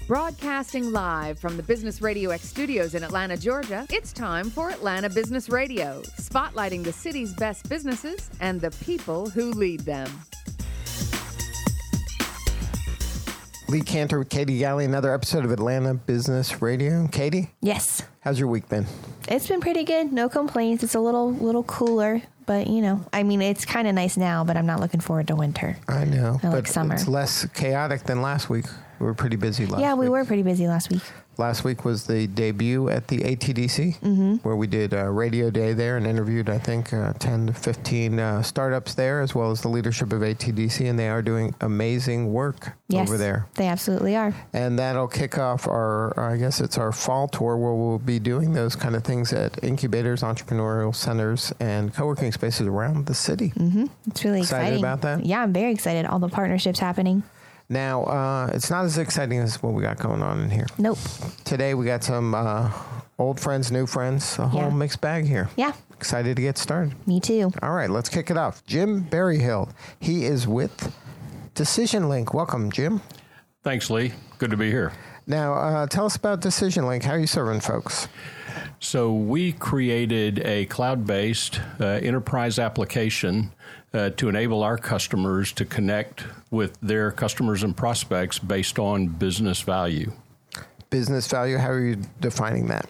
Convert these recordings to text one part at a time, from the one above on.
Broadcasting live from the Business Radio X studios in Atlanta, Georgia, it's time for Atlanta Business Radio, spotlighting the city's best businesses and the people who lead them. Lee Cantor with Katie Galley, another episode of Atlanta Business Radio. Katie? Yes. How's your week been? It's been pretty good. No complaints. It's a little cooler, but it's kind of nice now, but I'm not looking forward to winter. I know. I like summer. It's less chaotic than last week. We were pretty busy last week. Yeah, we were pretty busy last week. Last week was the debut at the ATDC, where we did a radio day there and interviewed, I think, 10 to 15 startups there, as well as the leadership of ATDC, and they are doing amazing work over there. They absolutely are. And that'll kick off our fall tour, where we'll be doing those kind of things at incubators, entrepreneurial centers, and co-working spaces around the city. Mm-hmm. It's really excited about that? Yeah, I'm very excited. All the partnerships happening. Now, it's not as exciting as what we got going on in here. Nope. Today, we got some old friends, new friends, a whole mixed bag here. Yeah. Excited to get started. Me too. All right, let's kick it off. Jim Berryhill. He is with Decision Link. Welcome, Jim. Thanks, Lee. Good to be here. Now, tell us about Decision Link. How are you serving folks? So we created a cloud-based enterprise application to enable our customers to connect with their customers and prospects based on business value. Business value? How are you defining that?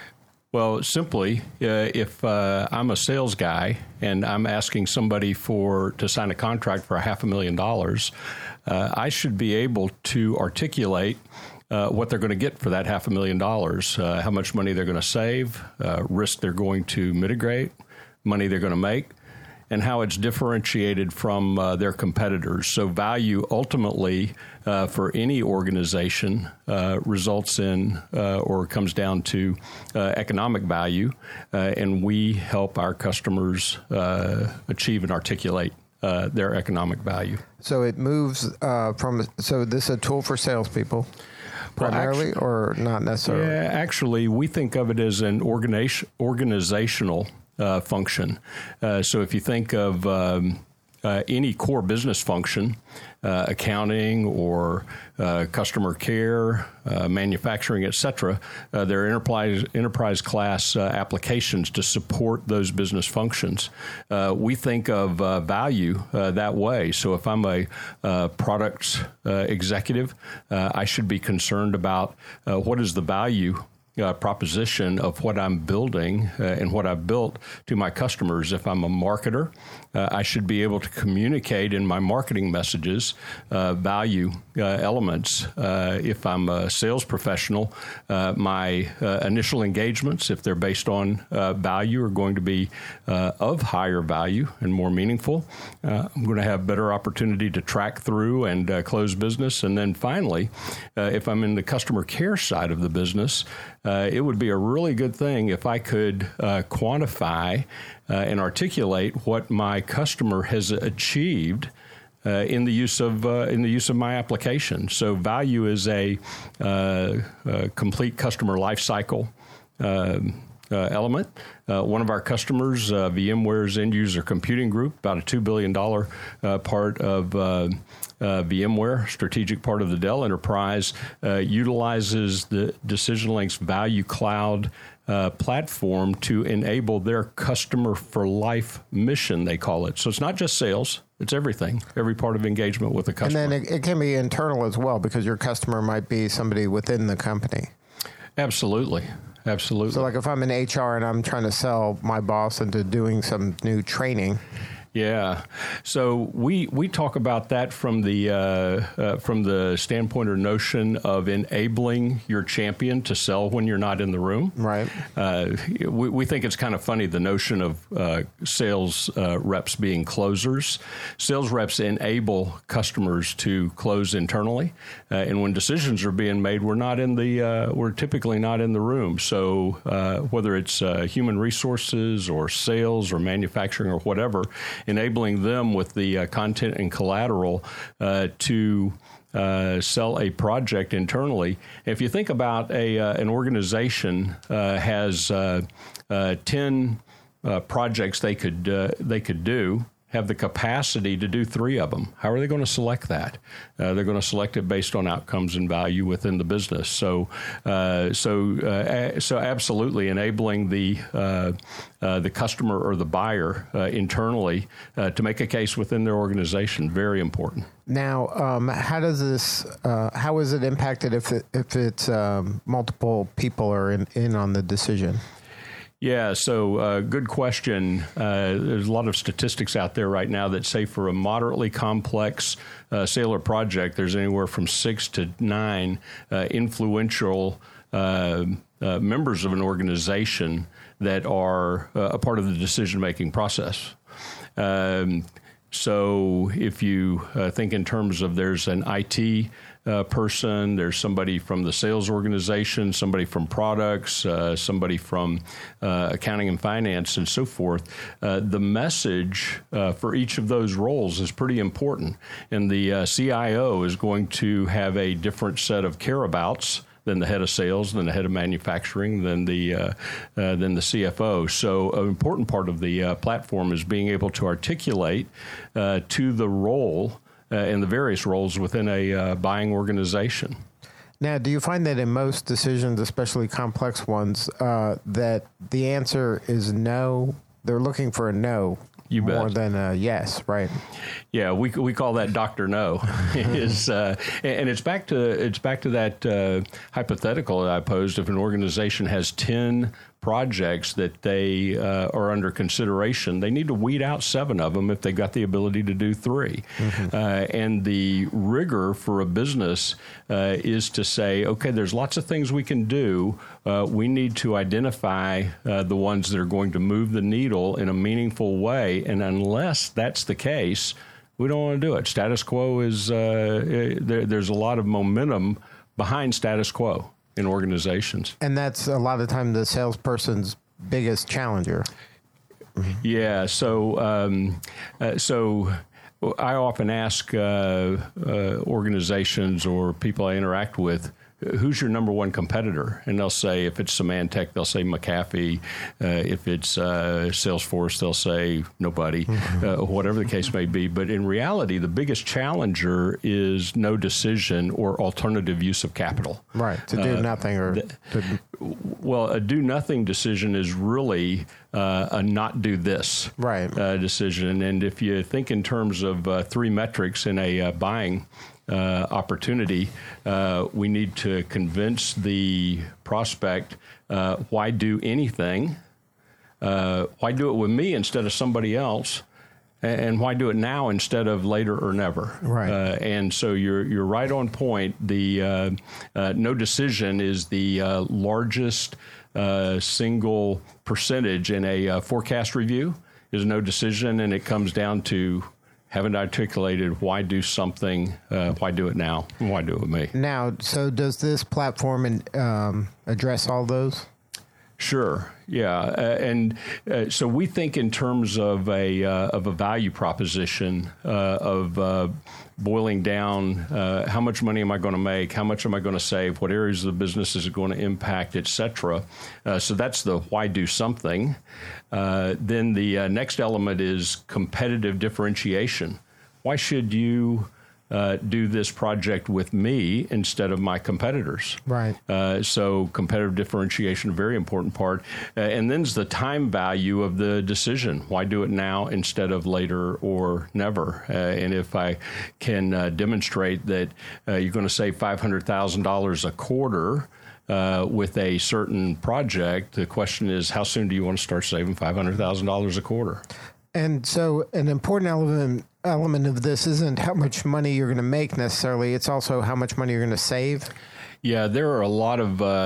Well, simply, if I'm a sales guy and I'm asking somebody to sign a contract for $500,000, I should be able to articulate what they're going to get for that $500,000, how much money they're going to save, risk they're going to mitigate, money they're going to make, and how it's differentiated from their competitors. So value ultimately for any organization results in or comes down to economic value, and we help our customers achieve and articulate their economic value. So it moves so this is a tool for salespeople primarily, or not necessarily? Yeah, actually, we think of it as an organizational function. So if you think of any core business function, accounting or customer care, manufacturing, et cetera, there are enterprise class applications to support those business functions. We think of value that way. So if I'm a product executive, I should be concerned about what is the value proposition of what I'm building and what I've built to my customers. If I'm a marketer, I should be able to communicate in my marketing messages value elements. If I'm a sales professional, my initial engagements, if they're based on value, are going to be of higher value and more meaningful. I'm going to have better opportunity to track through and close business. And then finally, if I'm in the customer care side of the business, it would be a really good thing if I could quantify and articulate what my customer has achieved in the use of my application. So value is a complete customer life cycle element. One of our customers, VMware's End User Computing Group, about a $2 billion part of VMware, strategic part of the Dell enterprise, utilizes the Decision Link's Value Cloud platform to enable their customer for life mission, they call it. So it's not just sales. It's everything, every part of engagement with the customer. And then it can be internal as well, because your customer might be somebody within the company. Absolutely. Absolutely. So like if I'm in HR and I'm trying to sell my boss into doing some new training. Yeah. So we talk about that from the standpoint or notion of enabling your champion to sell when you're not in the room. Right. We think it's kind of funny, the notion of sales reps being closers. Sales reps enable customers to close internally, and when decisions are being made, we're typically not in the room. So whether it's human resources or sales or manufacturing or whatever, enabling them with the content and collateral to sell a project internally. If you think about an organization has 10 projects they could do, have the capacity to do 3 of them. How are they going to select that? They're going to select it based on outcomes and value within the business. So absolutely enabling the customer or the buyer internally to make a case within their organization, very important. Now, how is it impacted if it's multiple people are in on the decision? Yeah, so good question. There's a lot of statistics out there right now that say for a moderately complex sale or project, there's anywhere from 6 to 9 influential members of an organization that are a part of the decision-making process. So if you think in terms of there's an IT person, there's somebody from the sales organization, somebody from products, somebody from accounting and finance and so forth, the message for each of those roles is pretty important. And the CIO is going to have a different set of care-abouts than the head of sales, than the head of manufacturing, than the CFO. So an important part of the platform is being able to articulate to the role and the various roles within a buying organization. Now, do you find that in most decisions, especially complex ones, that the answer is no? They're looking for a no. You bet. More than a yes, right? Yeah, we call that Dr. No. And it's back to that hypothetical that I posed. If an organization has 10 projects that they are under consideration, they need to weed out 7 of them if they've got the ability to do 3. Mm-hmm. And the rigor for a business is to say, okay, there's lots of things we can do. We need to identify the ones that are going to move the needle in a meaningful way. And unless that's the case, we don't want to do it. Status quo is, there's a lot of momentum behind status quo in organizations. And that's a lot of time the salesperson's biggest challenger. Yeah. So I often ask organizations or people I interact with, who's your number one competitor? And they'll say, if it's Symantec, they'll say McAfee. If it's Salesforce, they'll say nobody, whatever the case may be. But in reality, the biggest challenger is no decision or alternative use of capital. Right, to do nothing or... Well, a do-nothing decision is really a not do this decision. And if you think in terms of 3 metrics in a buying opportunity, we need to convince the prospect why do anything, why do it with me instead of somebody else, and why do it now instead of later or never. Right. And so you're right on point. The no decision is the largest single percentage in a forecast review is no decision, and it comes down to haven't articulated why do something, why do it now, and why do it with me. Now, so does this platform address all those? Sure. Yeah. So we think in terms of a value proposition of boiling down how much money am I going to make, how much am I going to save, what areas of the business is it going to impact, et cetera. So that's the why do something. Then the next element is competitive differentiation. Why should you do this project with me instead of my competitors? Right. So competitive differentiation, a very important part. And then's the time value of the decision. Why do it now instead of later or never? And if I can demonstrate that you're going to save $500,000 a quarter with a certain project, the question is, how soon do you want to start saving $500,000 a quarter? And so an important element of this isn't how much money you're going to make necessarily. It's also how much money you're going to save. Yeah, there are a lot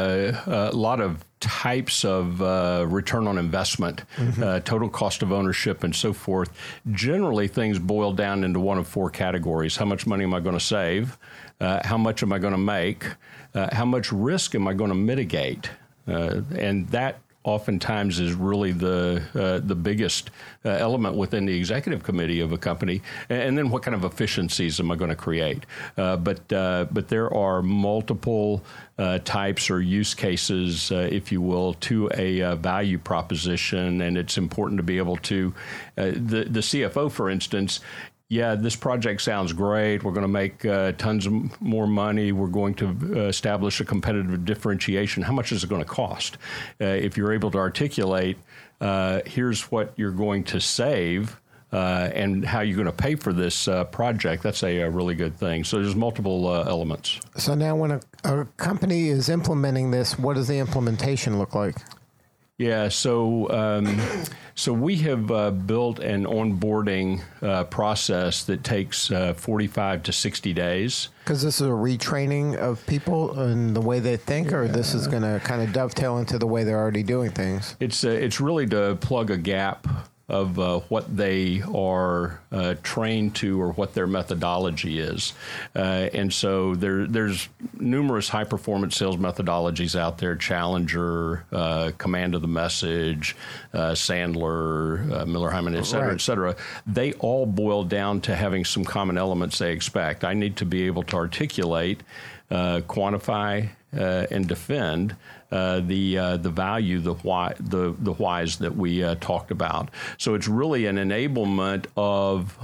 of types of return on investment, total cost of ownership, and so forth. Generally, things boil down into one of 4 categories. How much money am I going to save? How much am I going to make? How much risk am I going to mitigate? And that oftentimes is really the biggest element within the executive committee of a company, and then what kind of efficiencies am I going to create? But there are multiple types or use cases, if you will, to a value proposition, and it's important to be able to, the CFO, for instance, yeah, this project sounds great. We're going to make tons more money. We're going to establish a competitive differentiation. How much is it going to cost? If you're able to articulate, here's what you're going to save and how you're going to pay for this project, that's a really good thing. So there's multiple elements. So now when a company is implementing this, what does the implementation look like? Yeah, so we have built an onboarding process that takes 45 to 60 days. Because this is a retraining of people in the way they think, or this is going to kind of dovetail into the way they're already doing things? It's really to plug a gap of what they are trained to or what their methodology is. And so there's numerous high-performance sales methodologies out there, Challenger, Command of the Message, Sandler, Miller-Heiman, et cetera, right. et cetera. They all boil down to having some common elements they expect. I need to be able to articulate, quantify, and defend the value, the whys that we talked about. So it's really an enablement of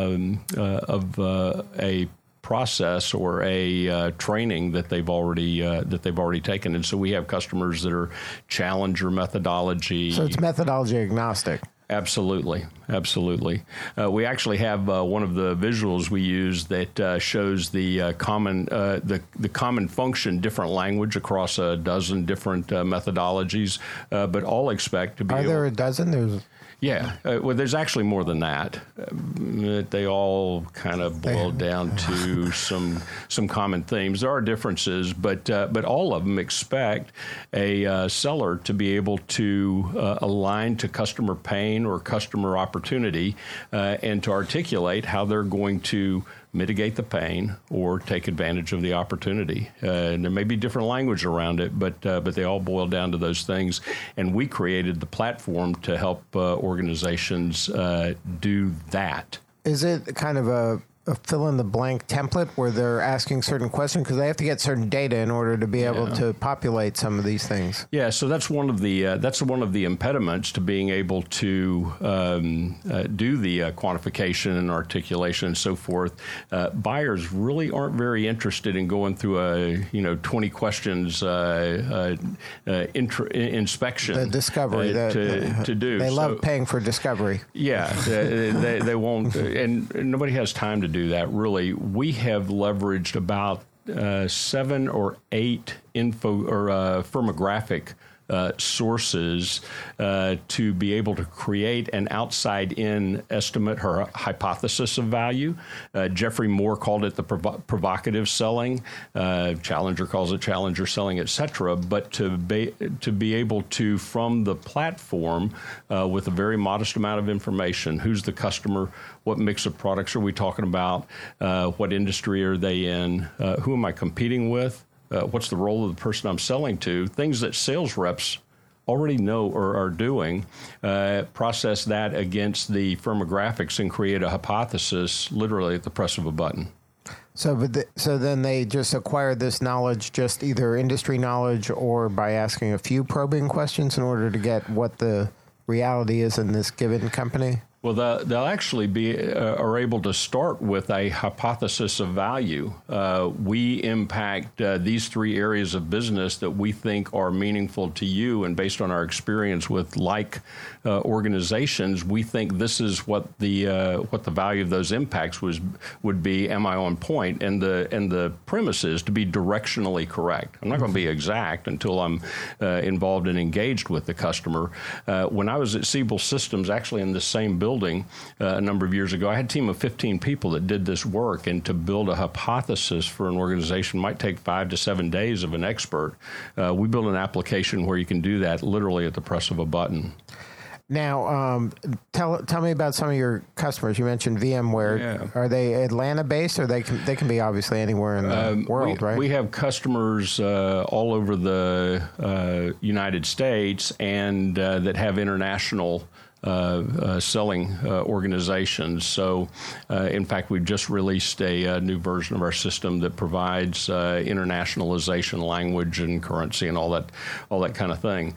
a process or a training that they've already taken. And so we have customers that are Challenger methodology. So it's methodology agnostic. Absolutely. We actually have one of the visuals we use that shows the common function, different language across a dozen different methodologies, but all expect to be. Are there a dozen? Yeah. Well, there's actually more than that. They all kind of boil down to some common themes. There are differences, but all of them expect a seller to be able to align to customer pain or customer opportunity and to articulate how they're going to mitigate the pain or take advantage of the opportunity. And there may be different language around it, but they all boil down to those things. And we created the platform to help organizations do that. Is it kind of a fill-in-the-blank template where they're asking certain questions? Because they have to get certain data in order to be able to populate some of these things. Yeah, so that's one of the impediments to being able to do the quantification and articulation and so forth. Buyers really aren't very interested in going through 20 questions inspection. The discovery to do. They love paying for discovery. Yeah, they won't, and nobody has time to do that, really. We have leveraged about 7 or 8 info or firmographic sources to be able to create an outside-in estimate or hypothesis of value. Jeffrey Moore called it the provocative selling. Challenger calls it Challenger selling, et cetera. But to be able to, from the platform, with a very modest amount of information, who's the customer, what mix of products are we talking about, what industry are they in, who am I competing with, what's the role of the person I'm selling to, things that sales reps already know or are doing, process that against the firmographics and create a hypothesis literally at the press of a button. So then they just acquire this knowledge, just either industry knowledge or by asking a few probing questions in order to get what the reality is in this given company? Well, they'll actually are able to start with a hypothesis of value. We impact these 3 areas of business that we think are meaningful to you, and based on our experience with organizations, we think this is what the value of those impacts would be. Am I on point? And the premise is to be directionally correct. I'm not going to be exact until I'm involved and engaged with the customer. When I was at Siebel Systems, actually in the same building a number of years ago, I had a team of 15 people that did this work, and to build a hypothesis for an organization might take 5 to 7 days of an expert. We built an application where you can do that literally at the press of a button. Now, tell me about some of your customers. You mentioned VMware. Yeah. Are they Atlanta based, or they can be obviously anywhere in the world, right? We have customers all over the United States and that have international selling organizations. So, in fact, we've just released a new version of our system that provides internationalization, language and currency, and all that kind of thing.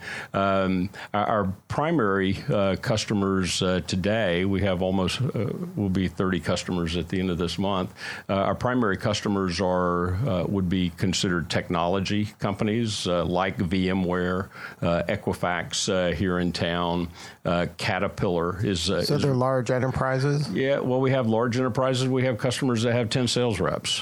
Our primary customers today, we have almost will be 30 customers at the end of this month. Our primary customers would be considered technology companies like VMware, Equifax here in town. Caterpillar is... So they're large enterprises? Yeah, well, we have large enterprises. We have customers that have 10 sales reps.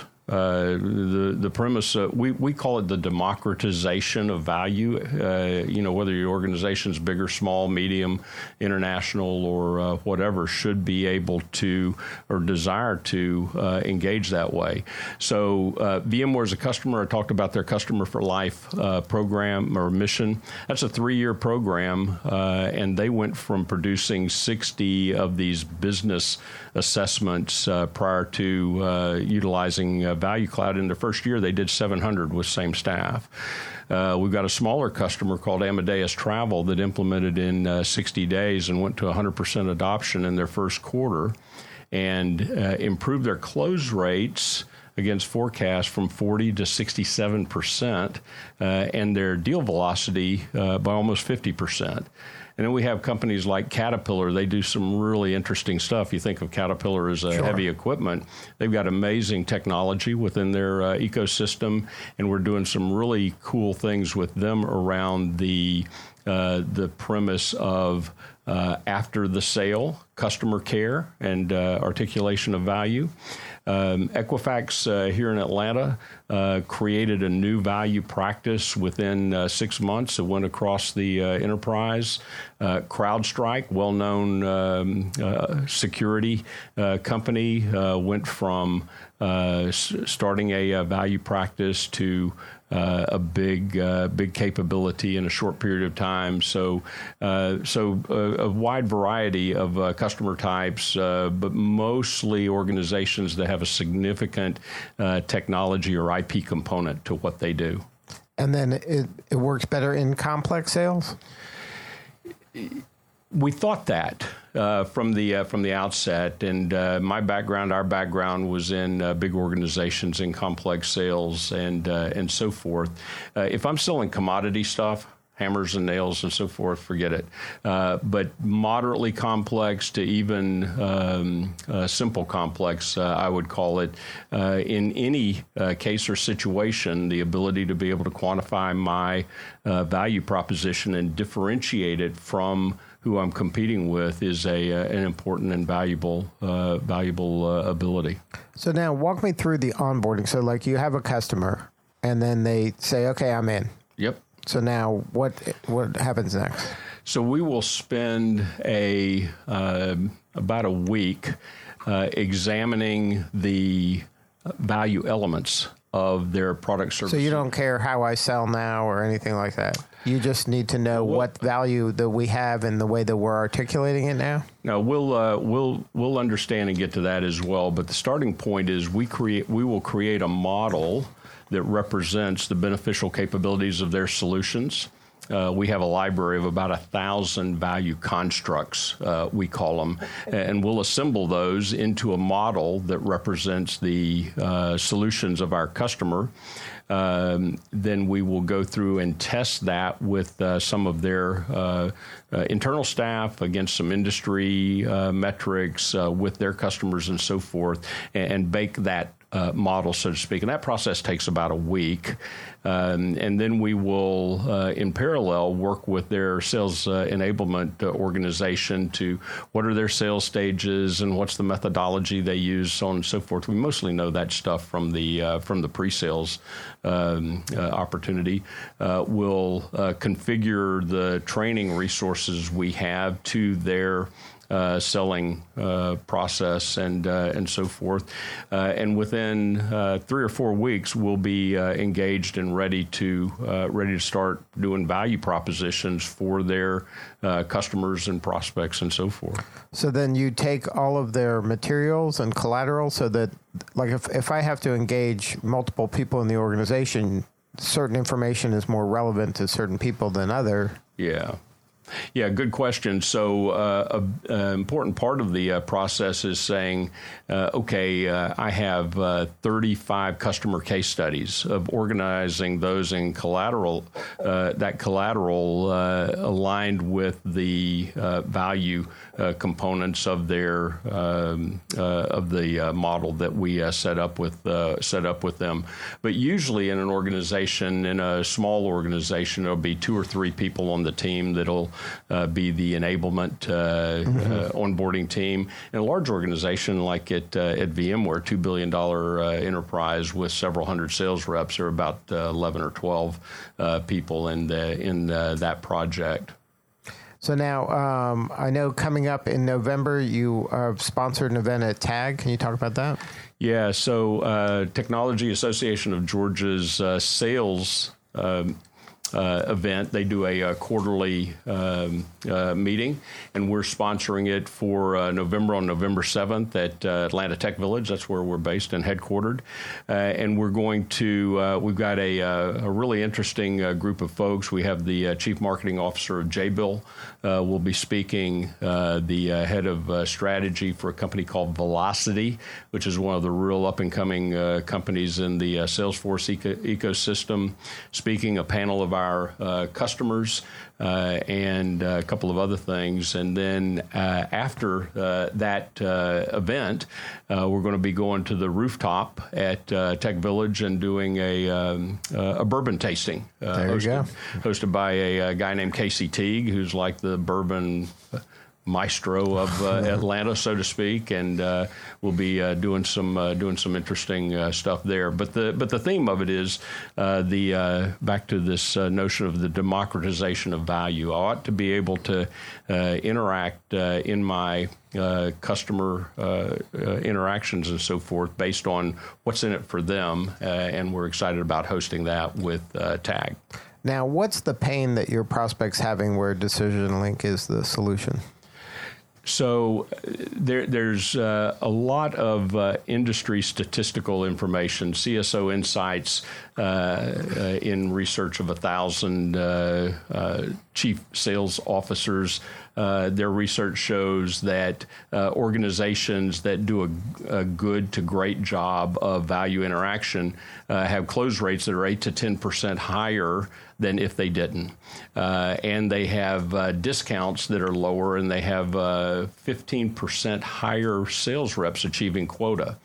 The premise, we call it the democratization of value. Whether your organization's big or small, medium, international, or whatever, should be able to or desire to engage that way. So VMware is a customer. I talked about their Customer for Life program or mission. That's a 3-year program, and they went from producing 60 of these business assessments prior to utilizing Value Cloud. In the first year, they did 700 with same staff. We've got a smaller customer called Amadeus Travel that implemented in 60 days and went to 100% adoption in their first quarter and improved their close rates against forecast from 40 to 67%, and their deal velocity by almost 50%. And then we have companies like Caterpillar. They do some really interesting stuff. You think of Caterpillar as a heavy equipment. They've got amazing technology within their ecosystem, and we're doing some really cool things with them around the premise of after the sale, customer care, and articulation of value. Equifax here in Atlanta created a new value practice within 6 months. It went across the enterprise. CrowdStrike, well-known security company, went from starting a value practice to a big capability in a short period of time. So a wide variety of customer types, but mostly organizations that have a significant technology or IP component to what they do. And then it works better in complex sales? We thought that from the outset, and our background was in big organizations, in complex sales, and so forth. If I'm selling commodity stuff, hammers and nails and so forth, forget it. But moderately complex to even simple complex, I would call it. In any case or situation, the ability to be able to quantify my value proposition and differentiate it from who I'm competing with is an important and valuable ability. So now walk me through the onboarding. So like you have a customer and then they say, okay, I'm in. Yep. So now what happens next? So we will spend about a week examining the value elements of their product service. So you don't care how I sell now or anything like that? You just need to know what value that we have and the way that we're articulating it now? No, we'll understand and get to that as well. But the starting point is we will create a model that represents the beneficial capabilities of their solutions. We have a library of about 1,000 value constructs, we call them, and we'll assemble those into a model that represents the solutions of our customer. Then we will go through and test that with some of their internal staff against some industry metrics with their customers and so forth, and bake that model, so to speak. And that process takes about a week. And then we will, in parallel, work with their sales enablement organization to what are their sales stages and what's the methodology they use, so on and so forth. We mostly know that stuff from the pre-sales opportunity. We'll configure the training resources we have to their selling process and so forth. And within 3 or 4 weeks, we'll be engaged and ready to start doing value propositions for their customers and prospects and so forth. So then you take all of their materials and collateral so that, like, if I have to engage multiple people in the organization, certain information is more relevant to certain people than other. Yeah, good question. So an important part of the process is saying, I have 35 customer case studies, of organizing those in collateral, that collateral aligned with the value components of their of the model that we set up with them. But usually in an organization, in a small organization, there'll be 2 or 3 people on the team that'll be the enablement onboarding team. In a large organization like at VMware, $2 billion enterprise with several hundred sales reps, there are about 11 or 12 people in that project. So now, I know coming up in November, you sponsored an event at TAG. Can you talk about that? Yeah, so Technology Association of Georgia's sales event. They do a quarterly meeting, and we're sponsoring it for November on November 7th at Atlanta Tech Village. That's where we're based and headquartered. And we're going to, we've got a really interesting group of folks. We have the Chief Marketing Officer of Jabil will be speaking, the head of strategy for a company called Velocity, which is one of the real up-and-coming companies in the Salesforce ecosystem, speaking, a panel of our customers, and a couple of other things. And then after that event, we're going to be going to the rooftop at Tech Village and doing a bourbon tasting, hosted by a guy named Casey Teague, who's like the bourbon maestro of Atlanta, so to speak, and we'll be doing some interesting stuff there. But the theme of it is back to this notion of the democratization of value. I ought to be able to interact in my customer interactions and so forth based on what's in it for them, and we're excited about hosting that with TAG. Now, what's the pain that your prospect's having where DecisionLink is the solution? So there's a lot of industry statistical information, CSO Insights, in research of 1,000 chief sales officers. Their research shows that organizations that do a good to great job of value interaction have close rates that are 8 to 10% higher than if they didn't. And they have discounts that are lower, and they have 15% higher sales reps achieving quota.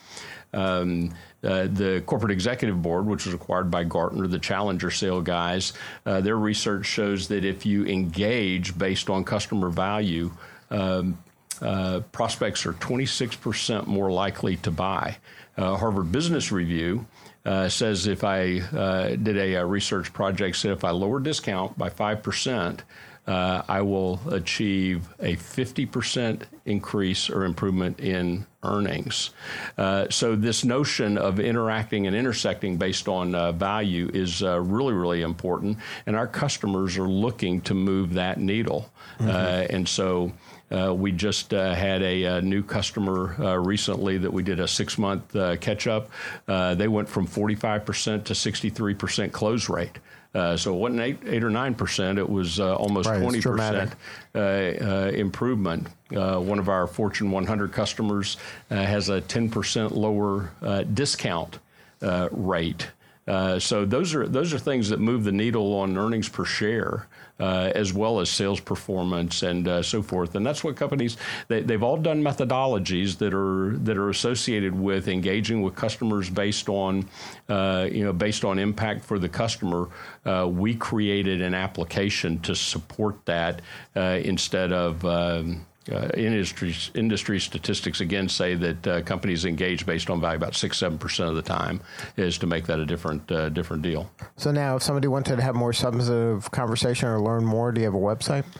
The Corporate Executive Board, which was acquired by Gartner, the Challenger sale guys, their research shows that if you engage based on customer value, prospects are 26% more likely to buy. Harvard Business Review says if I did a research project, said if I lower discount by 5%, I will achieve a 50% increase or improvement in earnings. So this notion of interacting and intersecting based on value is really, really important, and our customers are looking to move that needle. And so we just had a new customer recently that we did a 6-month catch-up. They went from 45% to 63% close rate. So it wasn't 8 or 9%. It was almost 20% improvement. One of our Fortune 100 customers has a 10% lower discount rate. So those are things that move the needle on earnings per share, as well as sales performance and so forth. And that's what companies, they've all done methodologies that are associated with engaging with customers based on impact for the customer. We created an application to support that instead of industry statistics again say that companies engage based on value about 6-7% of the time is to make that a different deal. So now, if somebody wanted to have more substantive conversation or learn more, do you have a website?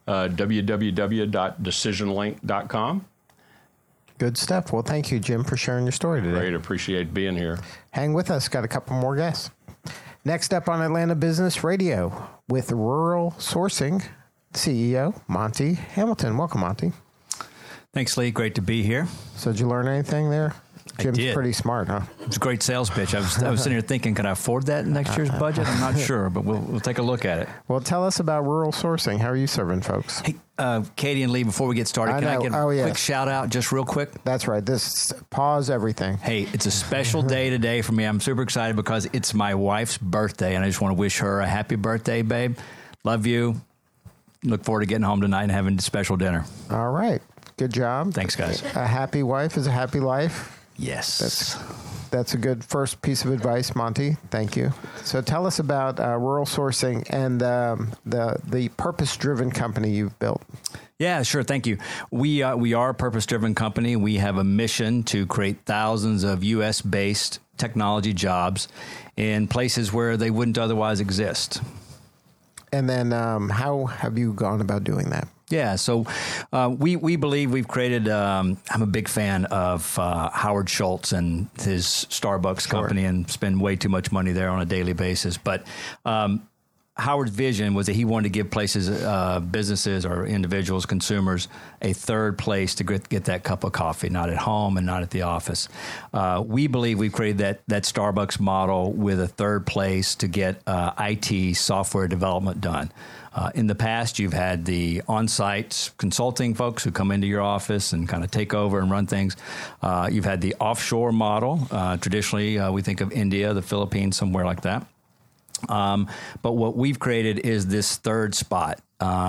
www.decisionlink.com. Good stuff. Well, thank you, Jim, for sharing your story today. Great. Appreciate being here. Hang with us. Got a couple more guests. Next up on Atlanta Business Radio with Rural Sourcing CEO Monty Hamilton. Welcome, Monty. Thanks, Lee. Great to be here. So did you learn anything there? Jim's pretty smart, huh? It was a great sales pitch. I was sitting here thinking, can I afford that in next year's budget? I'm not sure, but we'll take a look at it. Well, tell us about rural sourcing. How are you serving folks? Hey, Katie and Lee, before we get started, can I get a quick shout out just real quick? That's right. Pause everything. Hey, it's a special day today for me. I'm super excited because it's my wife's birthday, and I just want to wish her a happy birthday, babe. Love you. Look forward to getting home tonight and having a special dinner. All right. Good job. Thanks, guys. A happy wife is a happy life. Yes. That's a good first piece of advice, Monty. Thank you. So tell us about rural sourcing and the purpose-driven company you've built. Yeah, sure. Thank you. We are a purpose-driven company. We have a mission to create thousands of U.S.-based technology jobs in places where they wouldn't otherwise exist. And then how have you gone about doing that? Yeah, so we believe we've created, I'm a big fan of Howard Schultz and his Starbucks company and spend way too much money there on a daily basis. But Howard's vision was that he wanted to give places, businesses or individuals, consumers, a third place to get that cup of coffee, not at home and not at the office. We believe we've created that Starbucks model with a third place to get IT software development done. In the past, you've had the on-site consulting folks who come into your office and kind of take over and run things. You've had the offshore model. Traditionally, we think of India, the Philippines, somewhere like that. But what we've created is this third spot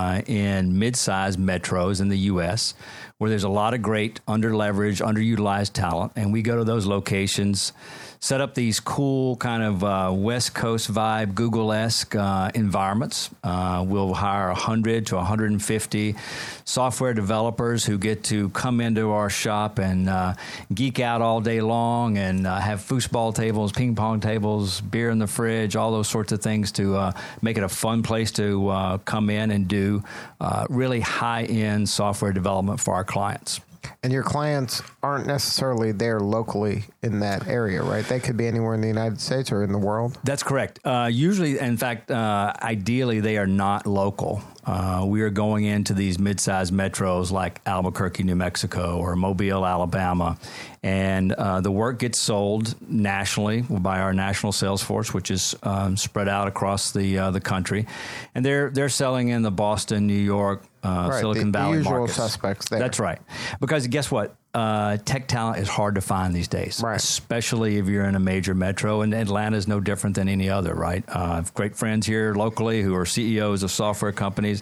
in mid-sized metros in the U.S. where there's a lot of great under-leveraged, underutilized talent. And we go to those locations, set up these cool kind of West Coast vibe, Google-esque environments. We'll hire 100 to 150 software developers who get to come into our shop and geek out all day long and have foosball tables, ping pong tables, beer in the fridge, all those sorts of things to make it a fun place to come in and do really high-end software development for our clients. And your clients aren't necessarily there locally in that area, right? They could be anywhere in the United States or in the world. That's correct. Usually, in fact, ideally, they are not local. We are going into these mid-sized metros like Albuquerque, New Mexico, or Mobile, Alabama, and the work gets sold nationally by our national sales force, which is spread out across the country, and they're selling in the Boston, New York, Silicon Valley the usual markets. Suspects there. That's right. Because guess what? Tech talent is hard to find these days, especially if you're in a major metro, and Atlanta is no different than any other, right? I have great friends here locally who are CEOs of software companies.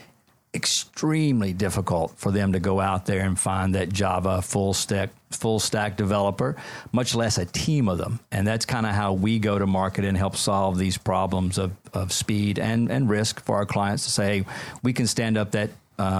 Extremely difficult for them to go out there and find that Java full stack developer, much less a team of them. And that's kind of how we go to market and help solve these problems of speed and risk for our clients to say, hey, we can stand up that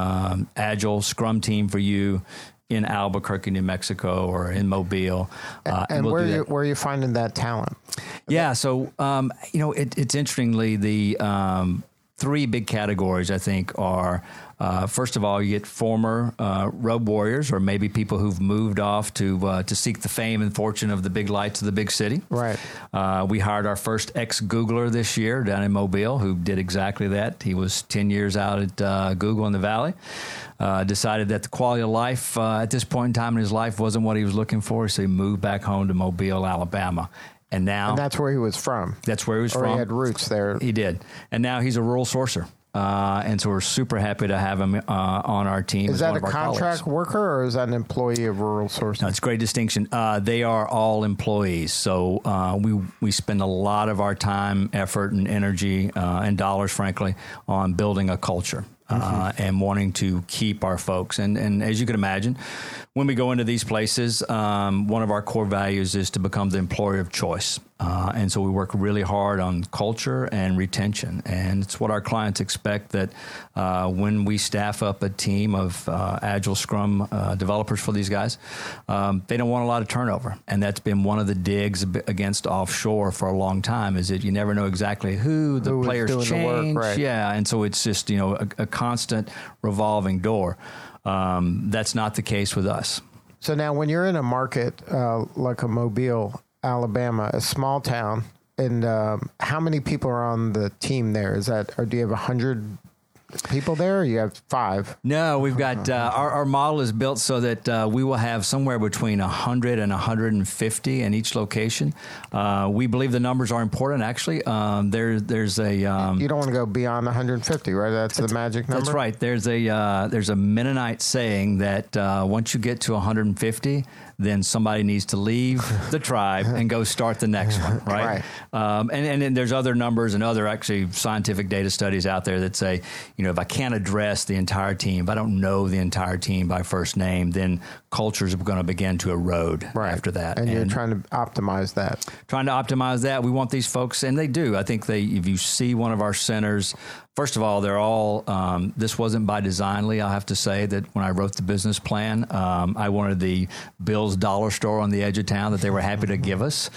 agile Scrum team for you in Albuquerque, New Mexico, or in Mobile. And we'll where are you finding that talent? Yeah, so, it's interestingly, the three big categories, I think, are, first of all, you get former road warriors or maybe people who've moved off to seek the fame and fortune of the big lights of the big city. Right. We hired our first ex-Googler this year down in Mobile who did exactly that. He was 10 years out at Google in the Valley. Decided that the quality of life at this point in time in his life wasn't what he was looking for, so he moved back home to Mobile, Alabama. And that's where he was from. That's where he was from. Or he had roots there. He did. And now he's a rural sourcer. And so we're super happy to have him on our team. Is that a contract worker or is that an employee of Rural Sourcing? No, it's a great distinction. They are all employees. So we spend a lot of our time, effort, and energy and dollars, frankly, on building a culture. And wanting to keep our folks. And as you can imagine, when we go into these places, one of our core values is to become the employer of choice. And so we work really hard on culture and retention. And it's what our clients expect, that when we staff up a team of Agile Scrum developers for these guys, they don't want a lot of turnover. And that's been one of the digs against offshore for a long time, is that you never know exactly who the players change. The work, right. Yeah, and so it's just, a constant revolving door. That's not the case with us. So now when you're in a market like a Mobile, Alabama, a small town, and how many people are on the team there? Or do you have 100 people there, or you have 5? No, we've got our model is built so that we will have somewhere between 100 and 150 in each location. We believe the numbers are important. Actually, there's a you don't want to go beyond 150, right? That's the magic number. That's right. There's a Mennonite saying that once you get to 150, then somebody needs to leave the tribe and go start the next one, right? And then there's other numbers and other actually scientific data studies out there that say, if I can't address the entire team, if I don't know the entire team by first name, then cultures are going to begin to erode after that. And you're trying to optimize that. Trying to optimize that. We want these folks, and they do. I think if you see one of our centers, first of all, they're all, this wasn't by design, Lee. I'll have to say that when I wrote the business plan, I wanted the Bill's Dollar Store on the edge of town that they were happy to give us.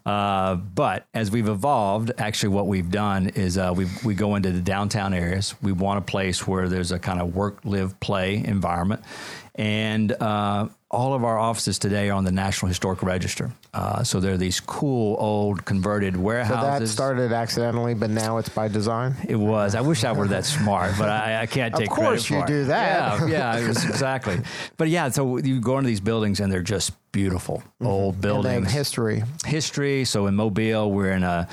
But as we've evolved, actually what we've done is we go into the downtown areas. We want a place where there's a kind of work, live, play environment. And all of our offices today are on the National Historic Register. So they're these cool, old, converted warehouses. So that started accidentally, but now it's by design? It was. I wish I were that smart, but I can't take credit for it. Of course you do that. Yeah, it was exactly. But yeah, so you go into these buildings, and they're just beautiful, old buildings. And they have history. So in Mobile, we're in a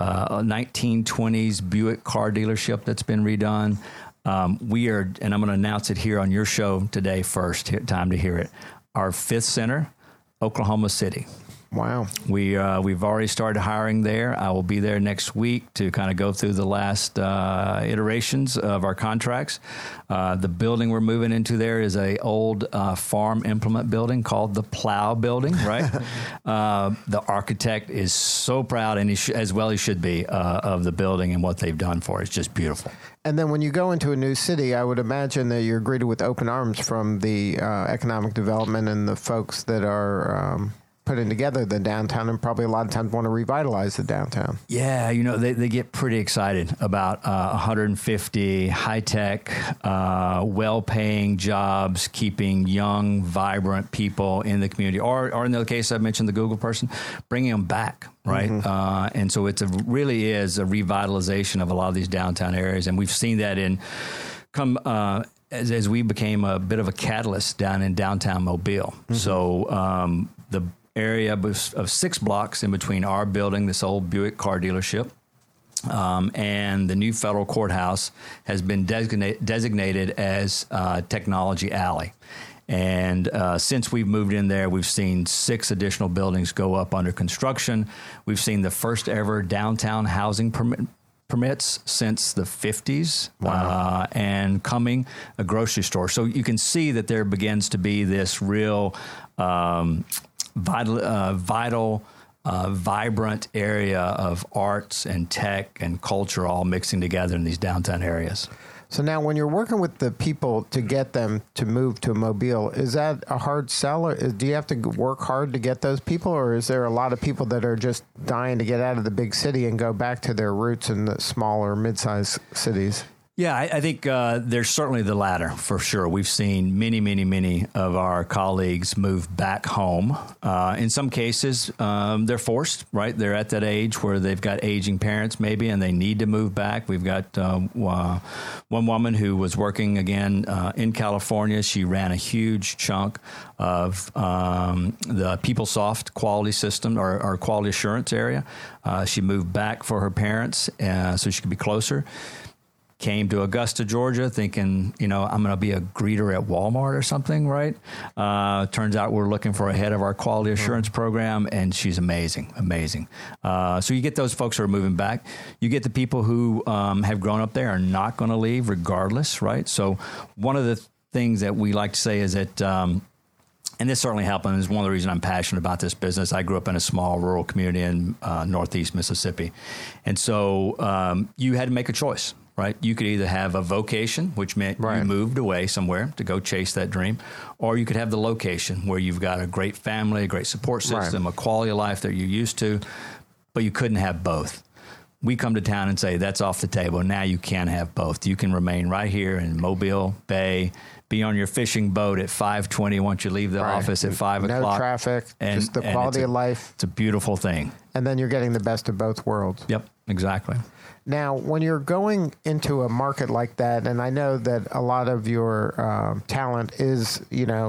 1920s Buick car dealership that's been redone. We are, and I'm going to announce it here on your show today first, time to hear it, our 5th center, Oklahoma City. Wow. We've already started hiring there. I will be there next week to kind of go through the last iterations of our contracts. The building we're moving into there is a old farm implement building called the Plow Building, right? The architect is so proud, and as well he should be, of the building and what they've done for it. It's just beautiful. And then when you go into a new city, I would imagine that you're greeted with open arms from the economic development and the folks that are putting together the downtown, and probably a lot of times want to revitalize the downtown. Yeah, they get pretty excited about 150 high-tech, well-paying jobs, keeping young, vibrant people in the community. Or in the case I mentioned, the Google person, bringing them back, right? Mm-hmm. And so it really is a revitalization of a lot of these downtown areas. And we've seen that as we became a bit of a catalyst down in downtown Mobile. Mm-hmm. So the area of 6 blocks in between our building, this old Buick car dealership, and the new federal courthouse has been designated as Technology Alley. And since we've moved in there, we've seen 6 additional buildings go up under construction. We've seen the first ever downtown housing permits since the 50s. Wow. And coming a grocery store. So you can see that there begins to be this real vital, vibrant area of arts and tech and culture all mixing together in these downtown areas. So now when you're working with the people to get them to move to Mobile, is that a hard sell? Or do you have to work hard to get those people? Or is there a lot of people that are just dying to get out of the big city and go back to their roots in the smaller, mid-sized cities? Yeah, I think there's certainly the latter for sure. We've seen many of our colleagues move back home. In some cases, they're forced, right? They're at that age where they've got aging parents maybe, and they need to move back. We've got one woman who was working again in California. She ran a huge chunk of the PeopleSoft quality system or quality assurance area. She moved back for her parents so she could be closer. Came to Augusta, Georgia, thinking, I'm going to be a greeter at Walmart or something, right? Turns out we're looking for a head of our quality assurance program, and she's amazing. So you get those folks who are moving back. You get the people who have grown up there are not going to leave regardless, right? So one of the things that we like to say is that And this certainly helped, and is one of the reasons I'm passionate about this business. I grew up in a small rural community in northeast Mississippi. And so you had to make a choice, right? You could either have a vocation, which meant you moved away somewhere to go chase that dream, or you could have the location where you've got a great family, a great support system, a quality of life that you're used to, but you couldn't have both. We come to town and say, that's off the table. Now you can have both. You can remain right here in Mobile Bay, be on your fishing boat at 5:20 once you leave the office at 5 o'clock. No traffic, just the quality of life. It's a beautiful thing. And then you're getting the best of both worlds. Yep, exactly. Now, when you're going into a market like that, and I know that a lot of your talent is,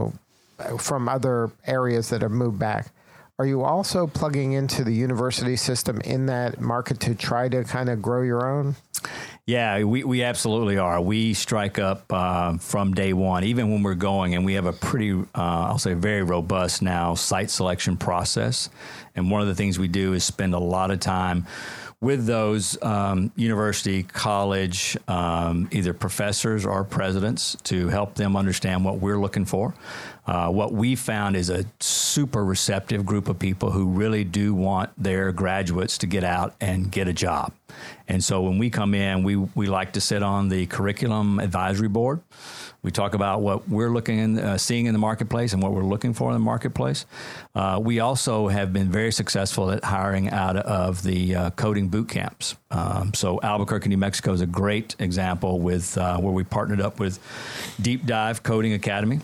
from other areas that have moved back, are you also plugging into the university system in that market to try to kind of grow your own? Yeah, we absolutely are. We strike up from day one, even when we're going, and we have a pretty, I'll say, very robust now site selection process. And one of the things we do is spend a lot of time with those university, college, either professors or presidents to help them understand what we're looking for. What we found is a super receptive group of people who really do want their graduates to get out and get a job. And so when we come in, we like to sit on the curriculum advisory board. We talk about what we're seeing in the marketplace and what we're looking for in the marketplace. We also have been very successful at hiring out of the coding boot camps. So Albuquerque, New Mexico is a great example with where we partnered up with Deep Dive Coding Academy.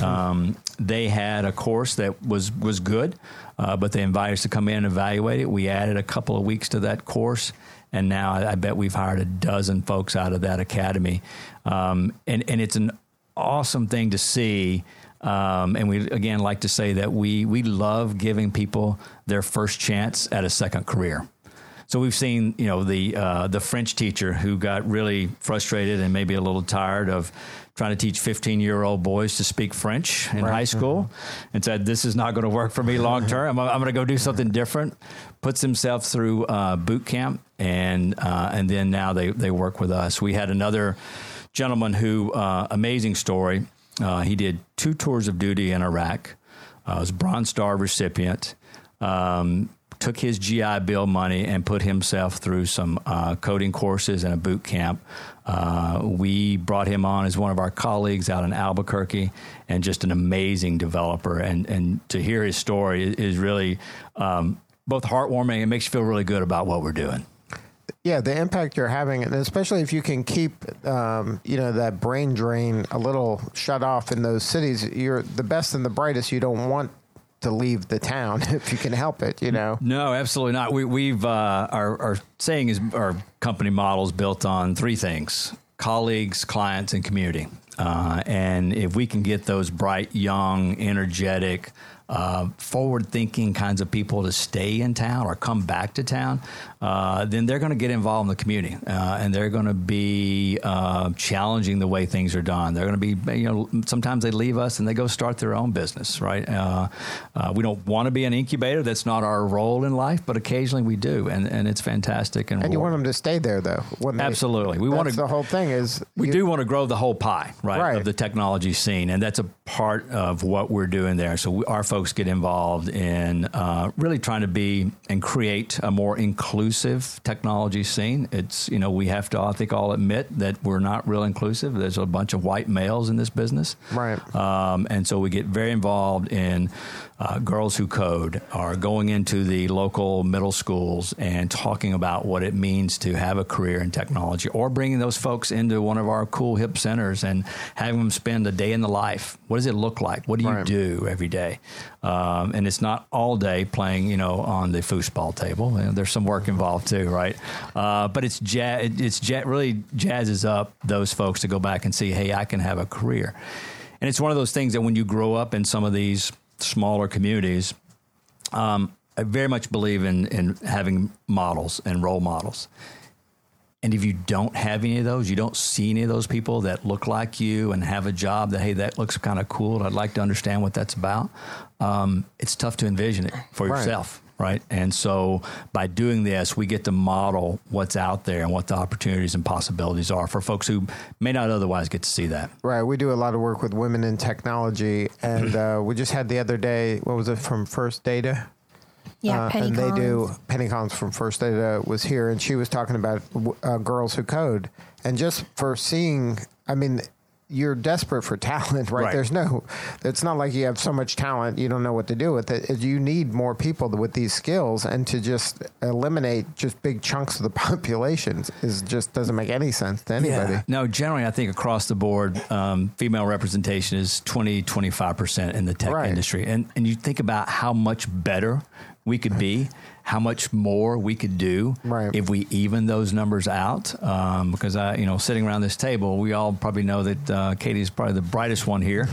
They had a course that was good, but they invited us to come in and evaluate it. We added a couple of weeks to that course, and now I bet we've hired a dozen folks out of that academy. And it's an awesome thing to see. And we, again, like to say that we love giving people their first chance at a second career. So we've seen, the French teacher who got really frustrated and maybe a little tired of trying to teach 15-year-old boys to speak French in high school and said, this is not going to work for me long term. I'm going to go do something different. Puts himself through boot camp, and then now they work with us. We had another gentleman who, amazing story. He did 2 tours of duty in Iraq. Was a Bronze Star recipient. Took his GI Bill money and put himself through some coding courses and a boot camp. We brought him on as one of our colleagues out in Albuquerque, and just an amazing developer. And to hear his story is really both heartwarming and makes you feel really good about what we're doing. Yeah, the impact you're having, and especially if you can keep, that brain drain a little shut off in those cities, you're the best and the brightest. You don't want to leave the town if you can help it, No, absolutely not. We've our saying is our company model is built on 3 things: colleagues, clients, and community. And if we can get those bright, young, energetic, forward-thinking kinds of people to stay in town or come back to town, then they're going to get involved in the community, and they're going to be challenging the way things are done. They're going to be, sometimes they leave us and they go start their own business, right? We don't want to be an incubator. That's not our role in life, but occasionally we do, and it's fantastic. And you want them to stay there, though. Absolutely. The whole thing is... We do want to grow the whole pie, right, of the technology scene, and that's a part of what we're doing there. So our folks get involved in really trying to be and create a more inclusive technology scene. It's, we have to, I think, all admit that we're not real inclusive. There's a bunch of white males in this business. Right. And so we get very involved in Girls Who Code, or going into the local middle schools and talking about what it means to have a career in technology, or bringing those folks into one of our cool hip centers and having them spend a day in the life. What does it look like? What do you do every day? And it's not all day playing, on the foosball table. There's some work involved too, right? But it's really jazzes up those folks to go back and see, hey, I can have a career. And it's one of those things that when you grow up in some of these smaller communities, I very much believe in having models and role models. And if you don't have any of those, you don't see any of those people that look like you and have a job that, hey, that looks kind of cool, I'd like to understand what that's about, it's tough to envision it for yourself. right? And so by doing this, we get to model what's out there and what the opportunities and possibilities are for folks who may not otherwise get to see that. Right. We do a lot of work with women in technology, and we just had the other day, what was it, from First Data? Yeah, Penny and Collins. they do. Penny Collins from First Data was here, and she was talking about girls who code. And just for seeing, I mean, you're desperate for talent, right? It's not like you have so much talent you don't know what to do with it. You need more people with these skills, and to just eliminate just big chunks of the population just doesn't make any sense to anybody. Yeah. No, generally, I think across the board, female representation is 20-25% in the tech industry. And you think about how much better we could be, how much more we could do if we even those numbers out. Because sitting around this table, we all probably know that Katie is probably the brightest one here,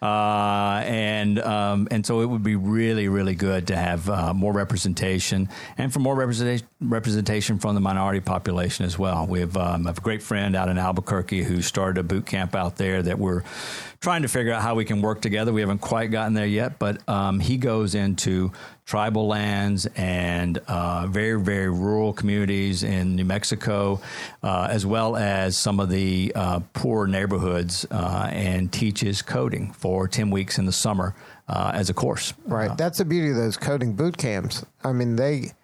and so it would be really, really good to have more representation, and for more representation from the minority population as well. We have a great friend out in Albuquerque who started a boot camp out there that we're trying to figure out how we can work together. We haven't quite gotten there yet, but he goes into tribal lands and very, very rural communities in New Mexico, as well as some of the poor neighborhoods, and teaches coding for 10 weeks in the summer as a course. Right. That's the beauty of those coding boot camps. I mean,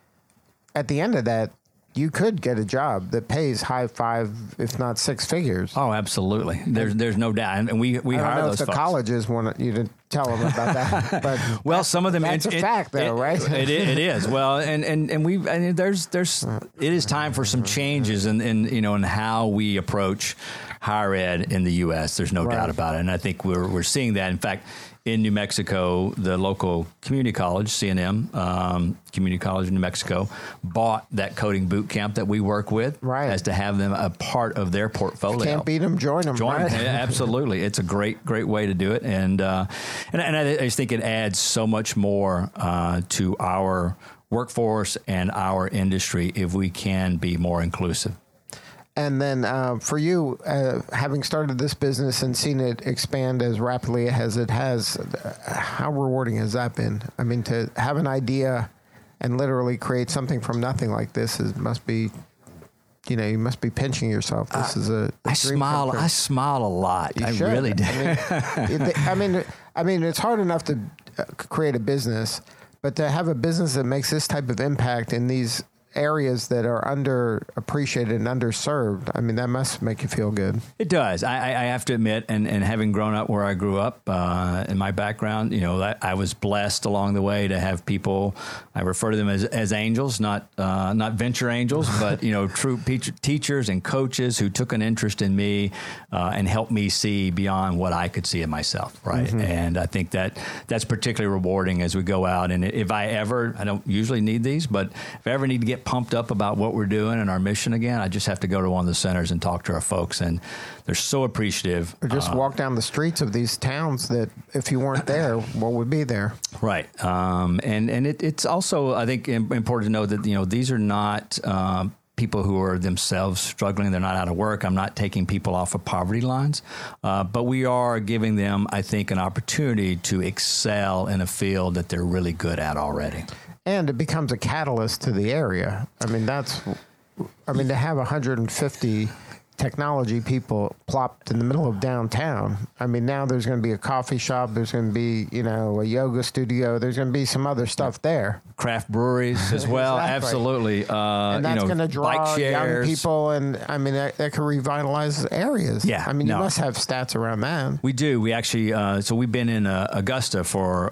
at the end of that, you could get a job that pays high 5, if not 6 figures. Oh, absolutely. There's no doubt, and we hire those folks. I don't know if the colleges want you to tell them about that, but well, some of them. That's a fact, though, right? It is. Well, and there's it is time for some changes in how we approach higher ed in the U.S. There's no doubt about it, and I think we're seeing that. In fact, in New Mexico, the local community college, CNM, Community College in New Mexico, bought that coding boot camp that we work with as to have them a part of their portfolio. Can't beat them, join them. Right? Absolutely. It's a great way to do it. And I just think it adds so much more to our workforce and our industry if we can be more inclusive. And then for you, having started this business and seen it expand as rapidly as it has, how rewarding has that been? I mean, to have an idea and literally create something from nothing like this must be, you must be pinching yourself. This is a I dream smile. come true. I smile a lot. You I should. really do. I mean, it's hard enough to create a business, but to have a business that makes this type of impact in these areas that are underappreciated and underserved, I mean, that must make you feel good. It does. I have to admit, and having grown up where I grew up, in my background, I was blessed along the way to have people, I refer to them as angels, not venture angels, but, true teachers and coaches who took an interest in me and helped me see beyond what I could see in myself, right? Mm-hmm. And I think that's particularly rewarding as we go out. And if I don't usually need these, but if I ever need to get pumped up about what we're doing and our mission again, I just have to go to one of the centers and talk to our folks, and they're so appreciative. Or just walk down the streets of these towns that if you weren't there, what would be there? Right. And it's also, I think, important to know that, these are not people who are themselves struggling. They're not out of work. I'm not taking people off of poverty lines, but we are giving them, I think, an opportunity to excel in a field that they're really good at already. And it becomes a catalyst to the area. I mean, to have 150 technology people plopped in the middle of downtown. I mean, now there's going to be a coffee shop. There's going to be, a yoga studio. There's going to be some other stuff there. Craft breweries as well. Exactly. Absolutely. And that's going to draw young people. And I mean, that could revitalize areas. Yeah. I mean, you must have stats around that. We do. We actually, so we've been in Augusta for